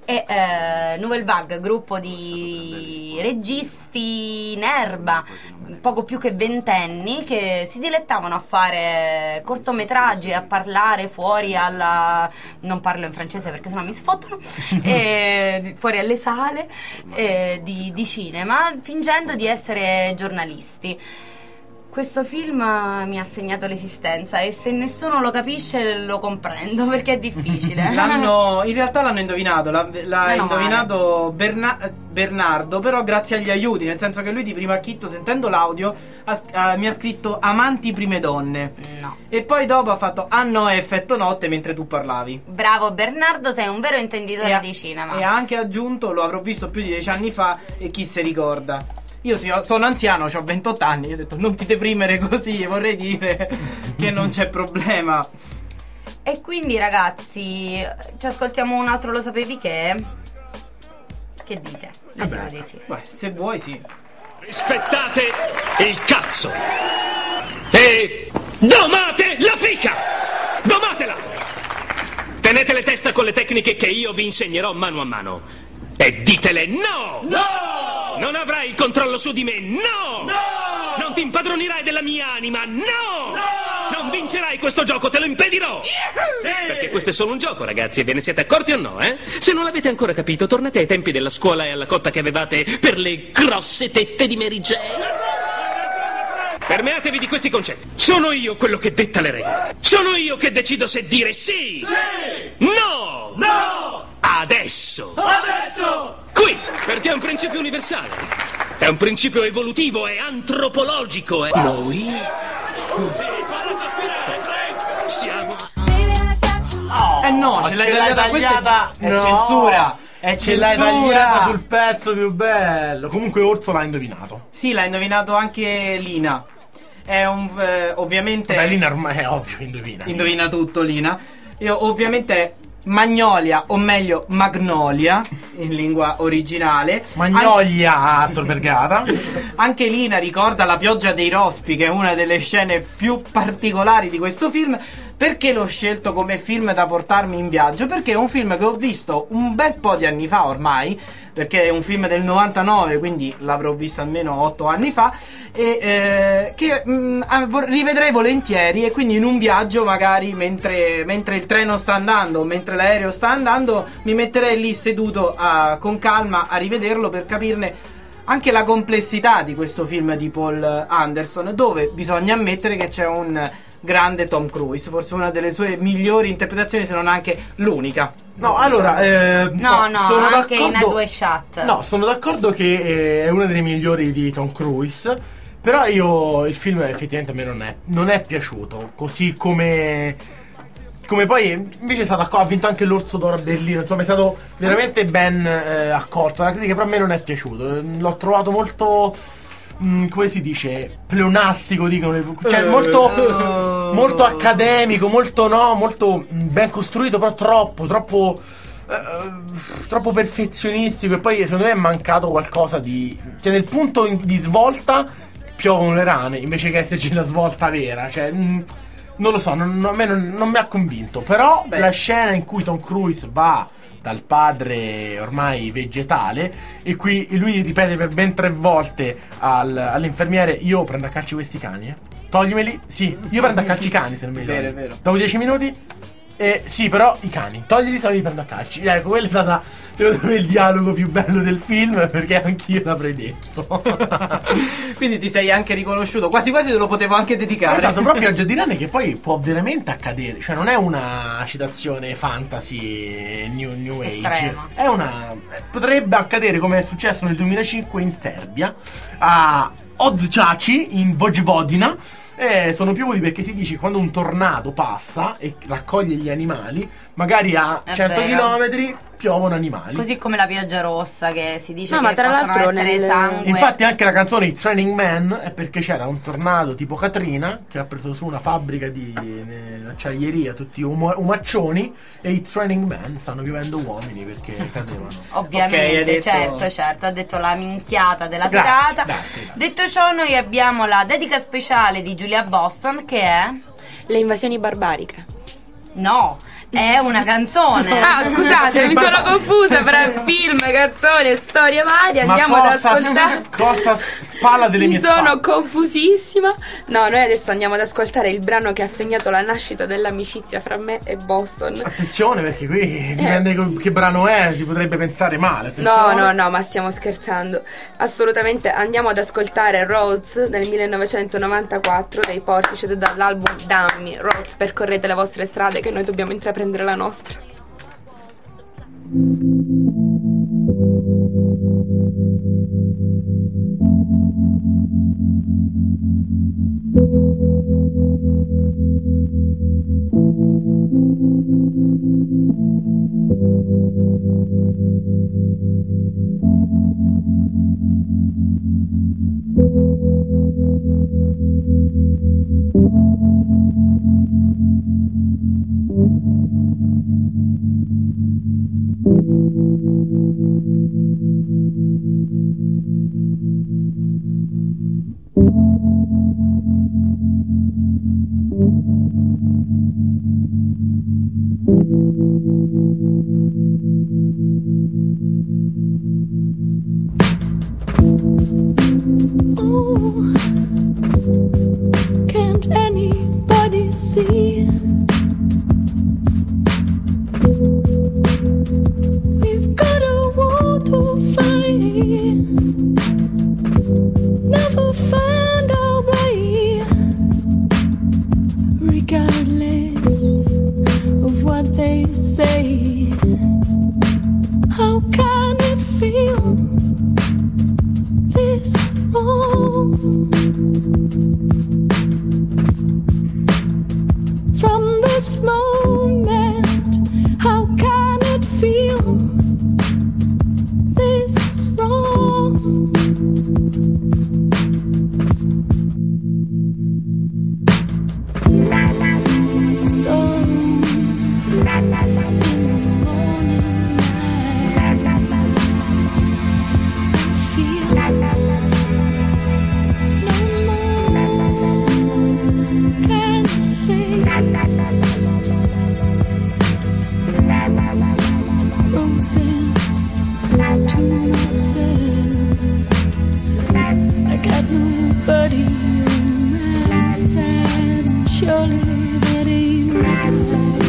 e eh, Nouvelle Vague, gruppo di registi in erba, poco più che ventenni, che si dilettavano a fare cortometraggi, a parlare fuori alla... non parlo in francese perché sennò mi sfottono, e, fuori alle sale eh, di, di cinema, fingendo di essere giornalisti. Questo film mi ha segnato l'esistenza e se nessuno lo capisce lo comprendo, perché è difficile. L'hanno, in realtà l'hanno indovinato, l'ha, l'ha Meno indovinato Berna, Bernardo, però grazie agli aiuti, nel senso che lui di primo acchitto, sentendo l'audio, ha, ha, mi ha scritto amanti prime donne. No. E poi dopo ha fatto ah no, è effetto notte mentre tu parlavi. Bravo Bernardo, sei un vero intenditore E, di cinema. e ha anche aggiunto, lo avrò visto più di dieci anni fa e chi si ricorda. Io sono anziano, ho ventotto anni, io ho detto non ti deprimere così, vorrei dire che non c'è problema. E quindi ragazzi, ci ascoltiamo un altro Lo sapevi che? Che dite? Io dico di sì. Beh, se vuoi sì. Rispettate il cazzo e domate la fica! Domatela! Tenete le teste con le tecniche che io vi insegnerò mano a mano e ditele no! No! Non avrai il controllo su di me, no! No! Non ti impadronirai della mia anima, no! No! Non vincerai questo gioco, te lo impedirò! Sì! Perché questo è solo un gioco, ragazzi, e ve ne siete accorti o no, eh? Se non l'avete ancora capito, tornate ai tempi della scuola e alla cotta che avevate per le grosse tette di Mary Jane. Permeatevi di questi concetti. Sono io quello che detta le regole. Sono io che decido se dire sì! Sì! No! No! Adesso! Adesso! Qui, perché è un principio universale. È un principio evolutivo e antropologico. Eh. Noi siamo... Oh, eh no, ce l'hai tagliata, questa è, è no. censura. È Ce l'hai censura. tagliata sul pezzo più bello. Comunque Orso l'ha indovinato. Sì, l'ha indovinato anche Lina. È un eh, ovviamente Beh, Lina ormai è ovvio che indovina. Indovina tutto Lina. Io ovviamente Magnolia, o meglio Magnolia in lingua originale. Magnolia a Tor Vergata. Anche Lina ricorda La pioggia dei rospi, che è una delle scene più particolari di questo film. Perché l'ho scelto come film da portarmi in viaggio? Perché è un film che ho visto un bel po' di anni fa ormai, perché è un film del novantanove, quindi l'avrò visto almeno otto anni fa, e eh, che mh, rivedrei volentieri, e quindi in un viaggio magari mentre, mentre il treno sta andando, mentre l'aereo sta andando, mi metterei lì seduto a, con calma a rivederlo per capirne anche la complessità di questo film di Paul Anderson, dove bisogna ammettere che c'è un grande Tom Cruise, forse una delle sue migliori interpretazioni, se non anche l'unica. No, allora eh, No, no, sono anche in d'accordo- Due Shot. No, sono d'accordo che eh, è una delle migliori di Tom Cruise. Però io il film effettivamente a me non è, non è piaciuto. Così come Come poi invece è stato acc- ha vinto anche l'Orso d'Oro a Berlino. Insomma è stato veramente ben eh, accolto. La critica però a me non è piaciuto. L'ho trovato molto mh, come si dice, pleonastico, dicono, cioè molto Oh. molto accademico, molto no, molto mh, ben costruito, però troppo troppo eh, troppo perfezionistico. E poi secondo me è mancato qualcosa di, cioè nel punto in- di svolta piovono le rane invece che esserci la svolta vera. Cioè mh, non lo so, non, non- a me non, non mi ha convinto. Però Beh. la scena in cui Tom Cruise va dal padre ormai vegetale e qui lui ripete per ben tre volte al- all'infermiere: io prendo a calci questi cani, eh. Toglimeli. Sì, io prendo a calci i cani se non me li Vero, togli. è vero. Dopo dieci minuti eh, sì, però i cani toglili, se no li prendo a calci. Ecco, quello è stato secondo me il dialogo più bello del film, perché anch'io l'avrei detto. Quindi ti sei anche riconosciuto, quasi quasi te lo potevo anche dedicare. Esatto, proprio a Giardinane, che poi può veramente accadere. Cioè non è una citazione fantasy new, new age. Estrema. È una, potrebbe accadere come è successo nel duemilacinque in Serbia, a Odžaci in Vojvodina. Eh, sono piovuti perché si dice che quando un tornado passa e raccoglie gli animali, magari a È cento vero. chilometri piovono animali. Così come la pioggia rossa, che si dice No, che ma tra possono l'altro essere nel- sangue. Infatti anche la canzone It's Raining Man è perché c'era un tornado tipo Katrina che ha preso su una fabbrica di eh, acciaieria, tutti umo- umaccioni, e It's Raining Man, stanno piovendo uomini perché cadevano. Ovviamente, Ok, hai detto- certo, certo, ha detto la minchiata della Grazie, serata. grazie, grazie. Detto ciò, noi abbiamo la dedica speciale di Giulia Boston, che è... Le invasioni barbariche. No, è una canzone. Ah, scusate, mi sono confusa tra film, canzoni e storie varie. Andiamo Ma ad cosa, ascoltare. cosa spalla delle Mi mie sono spalle? confusissima. No, noi adesso andiamo ad ascoltare il brano che ha segnato la nascita dell'amicizia fra me e Boston. Attenzione, perché qui dipende co- che brano è, si potrebbe pensare male. No, attenzione. no, no, ma stiamo scherzando. Assolutamente andiamo ad ascoltare Rhodes del millenovecentonovantaquattro dei Portishead dall'album Dammi. Rhodes, percorrete le vostre strade che noi dobbiamo intraprendere la nostra. Oh, can't anybody see? We've got a war to fight. Never find our way, regardless of what they say. How can it feel this wrong? From this moment, how can it feel this wrong? Storm in the morning light. I feel no more can say. Frozen to myself, I got nobody on my side, and surely that ain't right.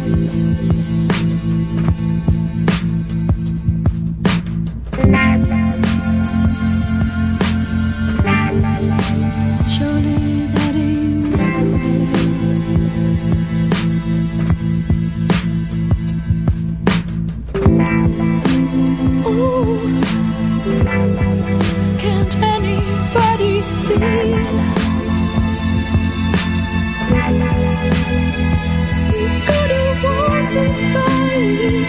Surely that ain't right. Ooh, can't anybody see? We've got a war to fight.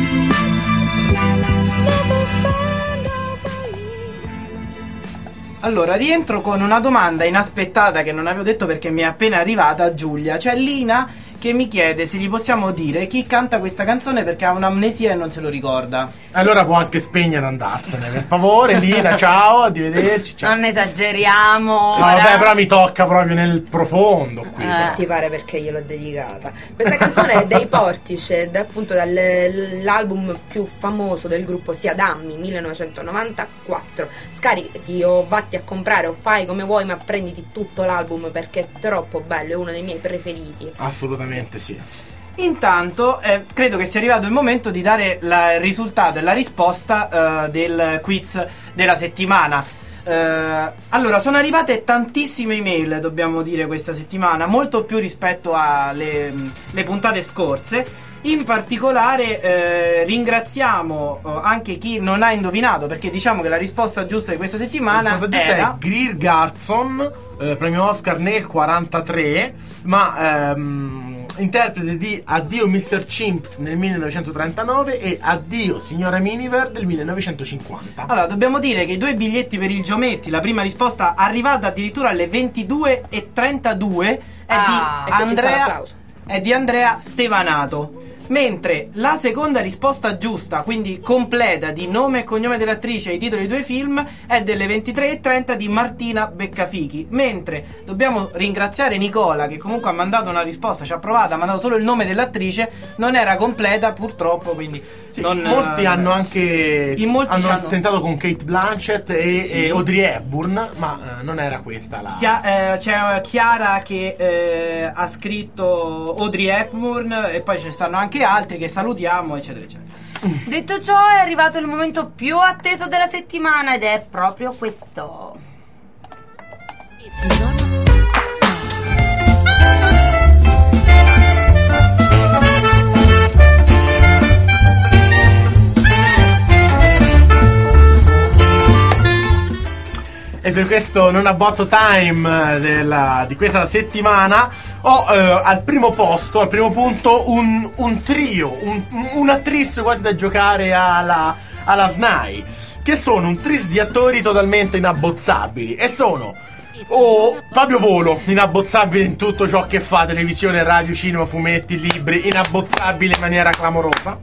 Never find our way. Allora, rientro con una domanda inaspettata che non avevo detto perché mi è appena arrivata, Giulia. C'è Lina che mi chiede se gli possiamo dire chi canta questa canzone perché ha un'amnesia e non se lo ricorda. Allora può anche spegnere e andarsene, per favore. Lina, ciao, arrivederci. Ciao. Non esageriamo. No, vabbè, però mi tocca proprio nel profondo qui. Eh. Ti pare perché gliel'ho dedicata. Questa canzone è dei Portishead, appunto dall'album più famoso del gruppo, sia Dammi, millenovecentonovantaquattro. Scaricati o vatti a comprare o fai come vuoi, ma prenditi tutto l'album perché è troppo bello, è uno dei miei preferiti. Assolutamente sì. Intanto eh, credo che sia arrivato il momento di dare la, il risultato e la risposta eh, del quiz della settimana. Eh, allora, sono arrivate tantissime email, dobbiamo dire, questa settimana, molto più rispetto alle le puntate scorse. In particolare eh, ringraziamo eh, anche chi non ha indovinato, perché diciamo che la risposta giusta di questa settimana la risposta giusta era è Greer Garson, eh, premio Oscar nel quarantatré, ma ehm, interprete di Addio mister Chimps nel millenovecentotrentanove e Addio signora Miniver del millenovecentocinquanta. Allora, dobbiamo dire che i due biglietti per il Giometti, la prima risposta arrivata addirittura alle ventidue e trentadue, è, Ah, di e qui ci sta Andrea, l'applauso. è di Andrea Stevanato. Mentre la seconda risposta giusta, quindi completa, di nome e cognome dell'attrice e i titoli dei due film, è delle ventitré e trenta di Martina Beccafichi. Mentre dobbiamo ringraziare Nicola, che comunque ha mandato una risposta, ci ha provato, ha mandato solo il nome dell'attrice, non era completa purtroppo, quindi sì, non, molti eh, hanno anche in molti hanno hanno... tentato con Kate Blanchett e, Sì. e Audrey Hepburn, ma eh, non era questa la... Chia- eh, c'è Chiara che eh, ha scritto Audrey Hepburn e poi ce ne stanno anche altri che salutiamo, eccetera eccetera. Detto ciò, è arrivato il momento più atteso della settimana ed è proprio questo. E per questo non abbozzo time della, di questa settimana ho eh, al primo posto, al primo punto, un, un trio, un, una tris quasi da giocare alla, alla S N A I, che sono un tris di attori totalmente inabbozzabili, e sono o Fabio Volo, inabbozzabile in tutto ciò che fa, televisione, radio, cinema, fumetti, libri, inabbozzabile in maniera clamorosa.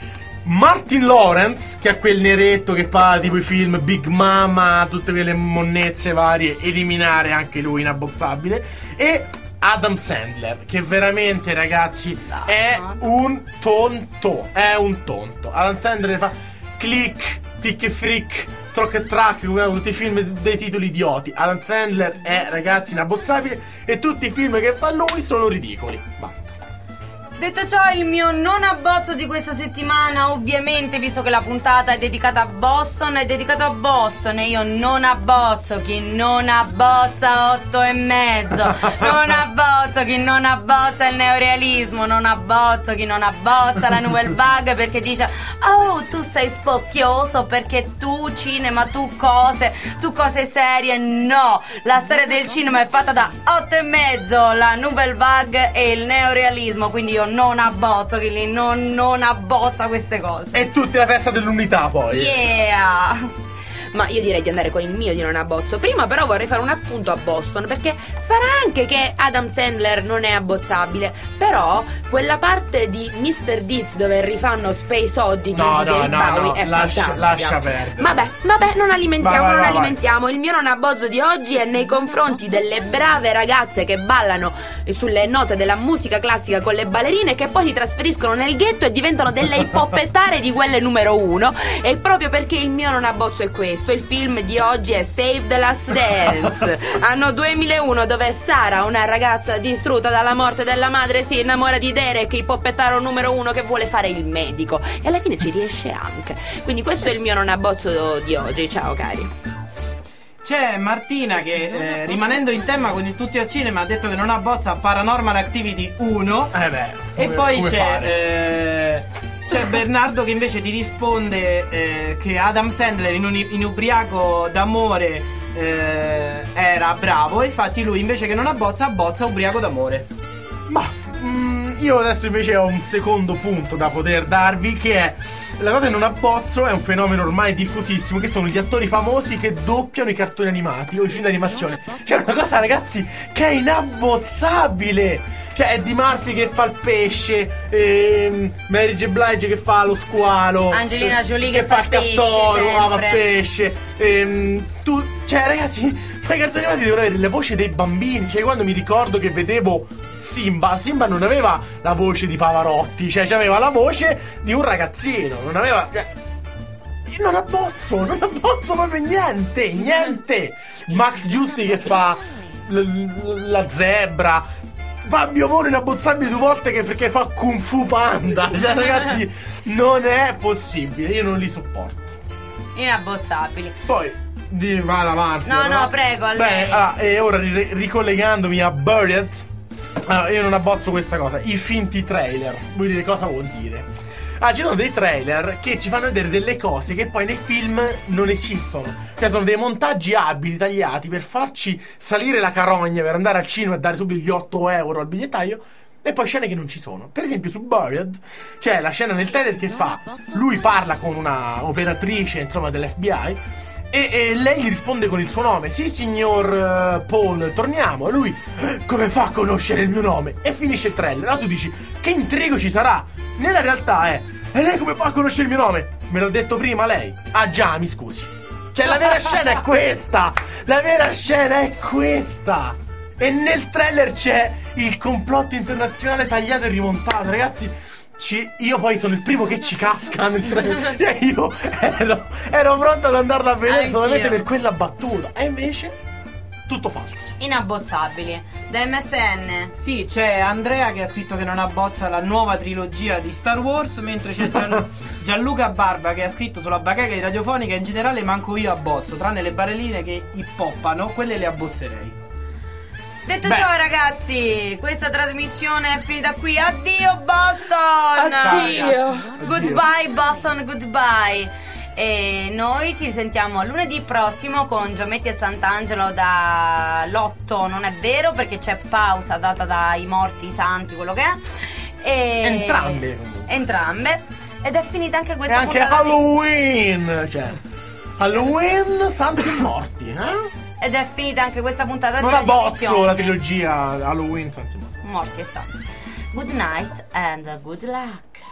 Martin Lawrence, che è quel neretto che fa tipo i film Big Mama, tutte quelle monnezze varie, eliminare anche lui, inabbozzabile. E Adam Sandler, che veramente, ragazzi, è un tonto, è un tonto. Adam Sandler fa Click, Tick e Freak, Trock e Track, tutti i film dei titoli idioti. Adam Sandler è, ragazzi, inabbozzabile, e tutti i film che fa lui sono ridicoli. Basta. Detto ciò, il mio non abbozzo di questa settimana, ovviamente, visto che la puntata è dedicata a Boston, è dedicato a Boston, e io non abbozzo chi non abbozza otto e mezzo, non abbozzo chi non abbozza il neorealismo, non abbozzo chi non abbozza la Nouvelle Vague, perché dice oh, tu sei spocchioso perché tu cinema, tu cose, tu cose serie. No, la storia del cinema è fatta da otto e mezzo, la Nouvelle Vague e il neorealismo, quindi io non abbozzo chi lì non, non abbozza queste cose. E tutti la festa dell'unità, poi. Yeah. Ma io direi di andare con il mio di non abbozzo. Prima però vorrei fare un appunto a Boston, perché sarà anche che Adam Sandler non è abbozzabile, però quella parte di mister Deeds dove rifanno Space Oddity no, di David no, Bowie no, è lascia, fantastica. lascia perdere. Vabbè, vabbè, non alimentiamo, vai, vai, non vai, alimentiamo. vai. Il mio non abbozzo di oggi è nei confronti delle brave ragazze che ballano sulle note della musica classica con le ballerine, che poi si trasferiscono nel ghetto e diventano delle ippopettare di quelle numero uno. E proprio perché il mio non abbozzo è questo, il film di oggi è Save the Last Dance, anno duemilauno, dove Sara, una ragazza distrutta dalla morte della madre, si innamora di Derek, ippopettaro numero uno che vuole fare il medico, e alla fine ci riesce anche. Quindi questo è il mio non abbozzo di oggi. Ciao cari. C'è Martina che, eh, rimanendo in tema con il Tutti al Cinema, ha detto che non abbozza Paranormal Activity uno. Eh beh, e come- poi come c'è fare? eh, c'è Bernardo che invece ti risponde eh, che Adam Sandler in un in ubriaco d'amore eh, era bravo, e infatti lui invece che non abbozza, abbozza Ubriaco d'amore. Ma mm, io adesso invece ho un secondo punto da poter darvi, che è la cosa che non abbozzo, è un fenomeno ormai diffusissimo, che sono gli attori famosi che doppiano i cartoni animati o i film d'animazione. Che è una cosa, ragazzi, che è inabbozzabile. Cioè Eddie Murphy che fa il pesce, ehm, Mary J. Blige che fa lo squalo, Angelina Jolie che, che fa il pesce castoro, ah, fa sempre. pesce, ehm, tu, cioè ragazzi, ma i cartoni animati devono avere le voci dei bambini. Cioè quando mi ricordo che vedevo Simba, Simba non aveva la voce di Pavarotti, cioè aveva la voce di un ragazzino, non aveva, cioè, non abbozzo, non abbozzo proprio niente, niente. Max Giusti che fa l- l- la zebra, Fabio Volo inabbozzabile due volte che, perché fa Kung Fu Panda. Cioè ragazzi, non è possibile, io non li sopporto. Inabbozzabili. Poi di, vai avanti. No, no, prego, a lei. Beh, ah, e ora ri- ricollegandomi a Buried, allora, io non abbozzo questa cosa, i finti trailer. Vuol dire cosa vuol dire? Ah, ci sono dei trailer che ci fanno vedere delle cose che poi nei film non esistono. Cioè sono dei montaggi abili tagliati per farci salire la carogna per andare al cinema e dare subito gli otto euro al bigliettaio, e poi scene che non ci sono. Per esempio su Buried c'è la scena nel trailer che fa, lui parla con una operatrice, insomma, dell'F B I, E, e lei gli risponde con il suo nome. Sì, signor uh, Paul, torniamo. E lui, come fa a conoscere il mio nome? E finisce il trailer. Allora tu dici, che intrigo ci sarà? Nella realtà è, e lei come fa a conoscere il mio nome? Me l'ho detto prima lei. Ah già, mi scusi. Cioè la vera scena è questa. La vera scena è questa. E nel trailer c'è il complotto internazionale tagliato e rimontato. Ragazzi, Ci, io poi sono il primo che ci casca nel trailer. Cioè io ero, ero pronto ad andarla a vedere Anch'io. solamente per quella battuta. E invece tutto falso. Inabbozzabili. Da M S N. Sì, c'è Andrea che ha scritto che non abbozza la nuova trilogia di Star Wars, mentre c'è Gian- Gianluca Barba che ha scritto sulla bacheca di Radiofonica: in generale manco io abbozzo, tranne le barelline che ippoppano, quelle le abbozzerei. Detto Beh. ciò, ragazzi, questa trasmissione è finita qui. Addio Boston. Addio. Goodbye Boston, goodbye. E noi ci sentiamo lunedì prossimo con Giometti e Sant'Angelo dall'otto, non è vero, perché c'è pausa data dai morti, i santi, quello che è. E... Entrambe. Entrambe. Ed è finita anche E questa anche puntata di- Halloween. Cioè Halloween, santi e morti, eh? Ed è finita anche questa puntata Non di abbozzo Radiovisione. la trilogia Halloween, santi e morti. Morti e santi. Good night and good luck.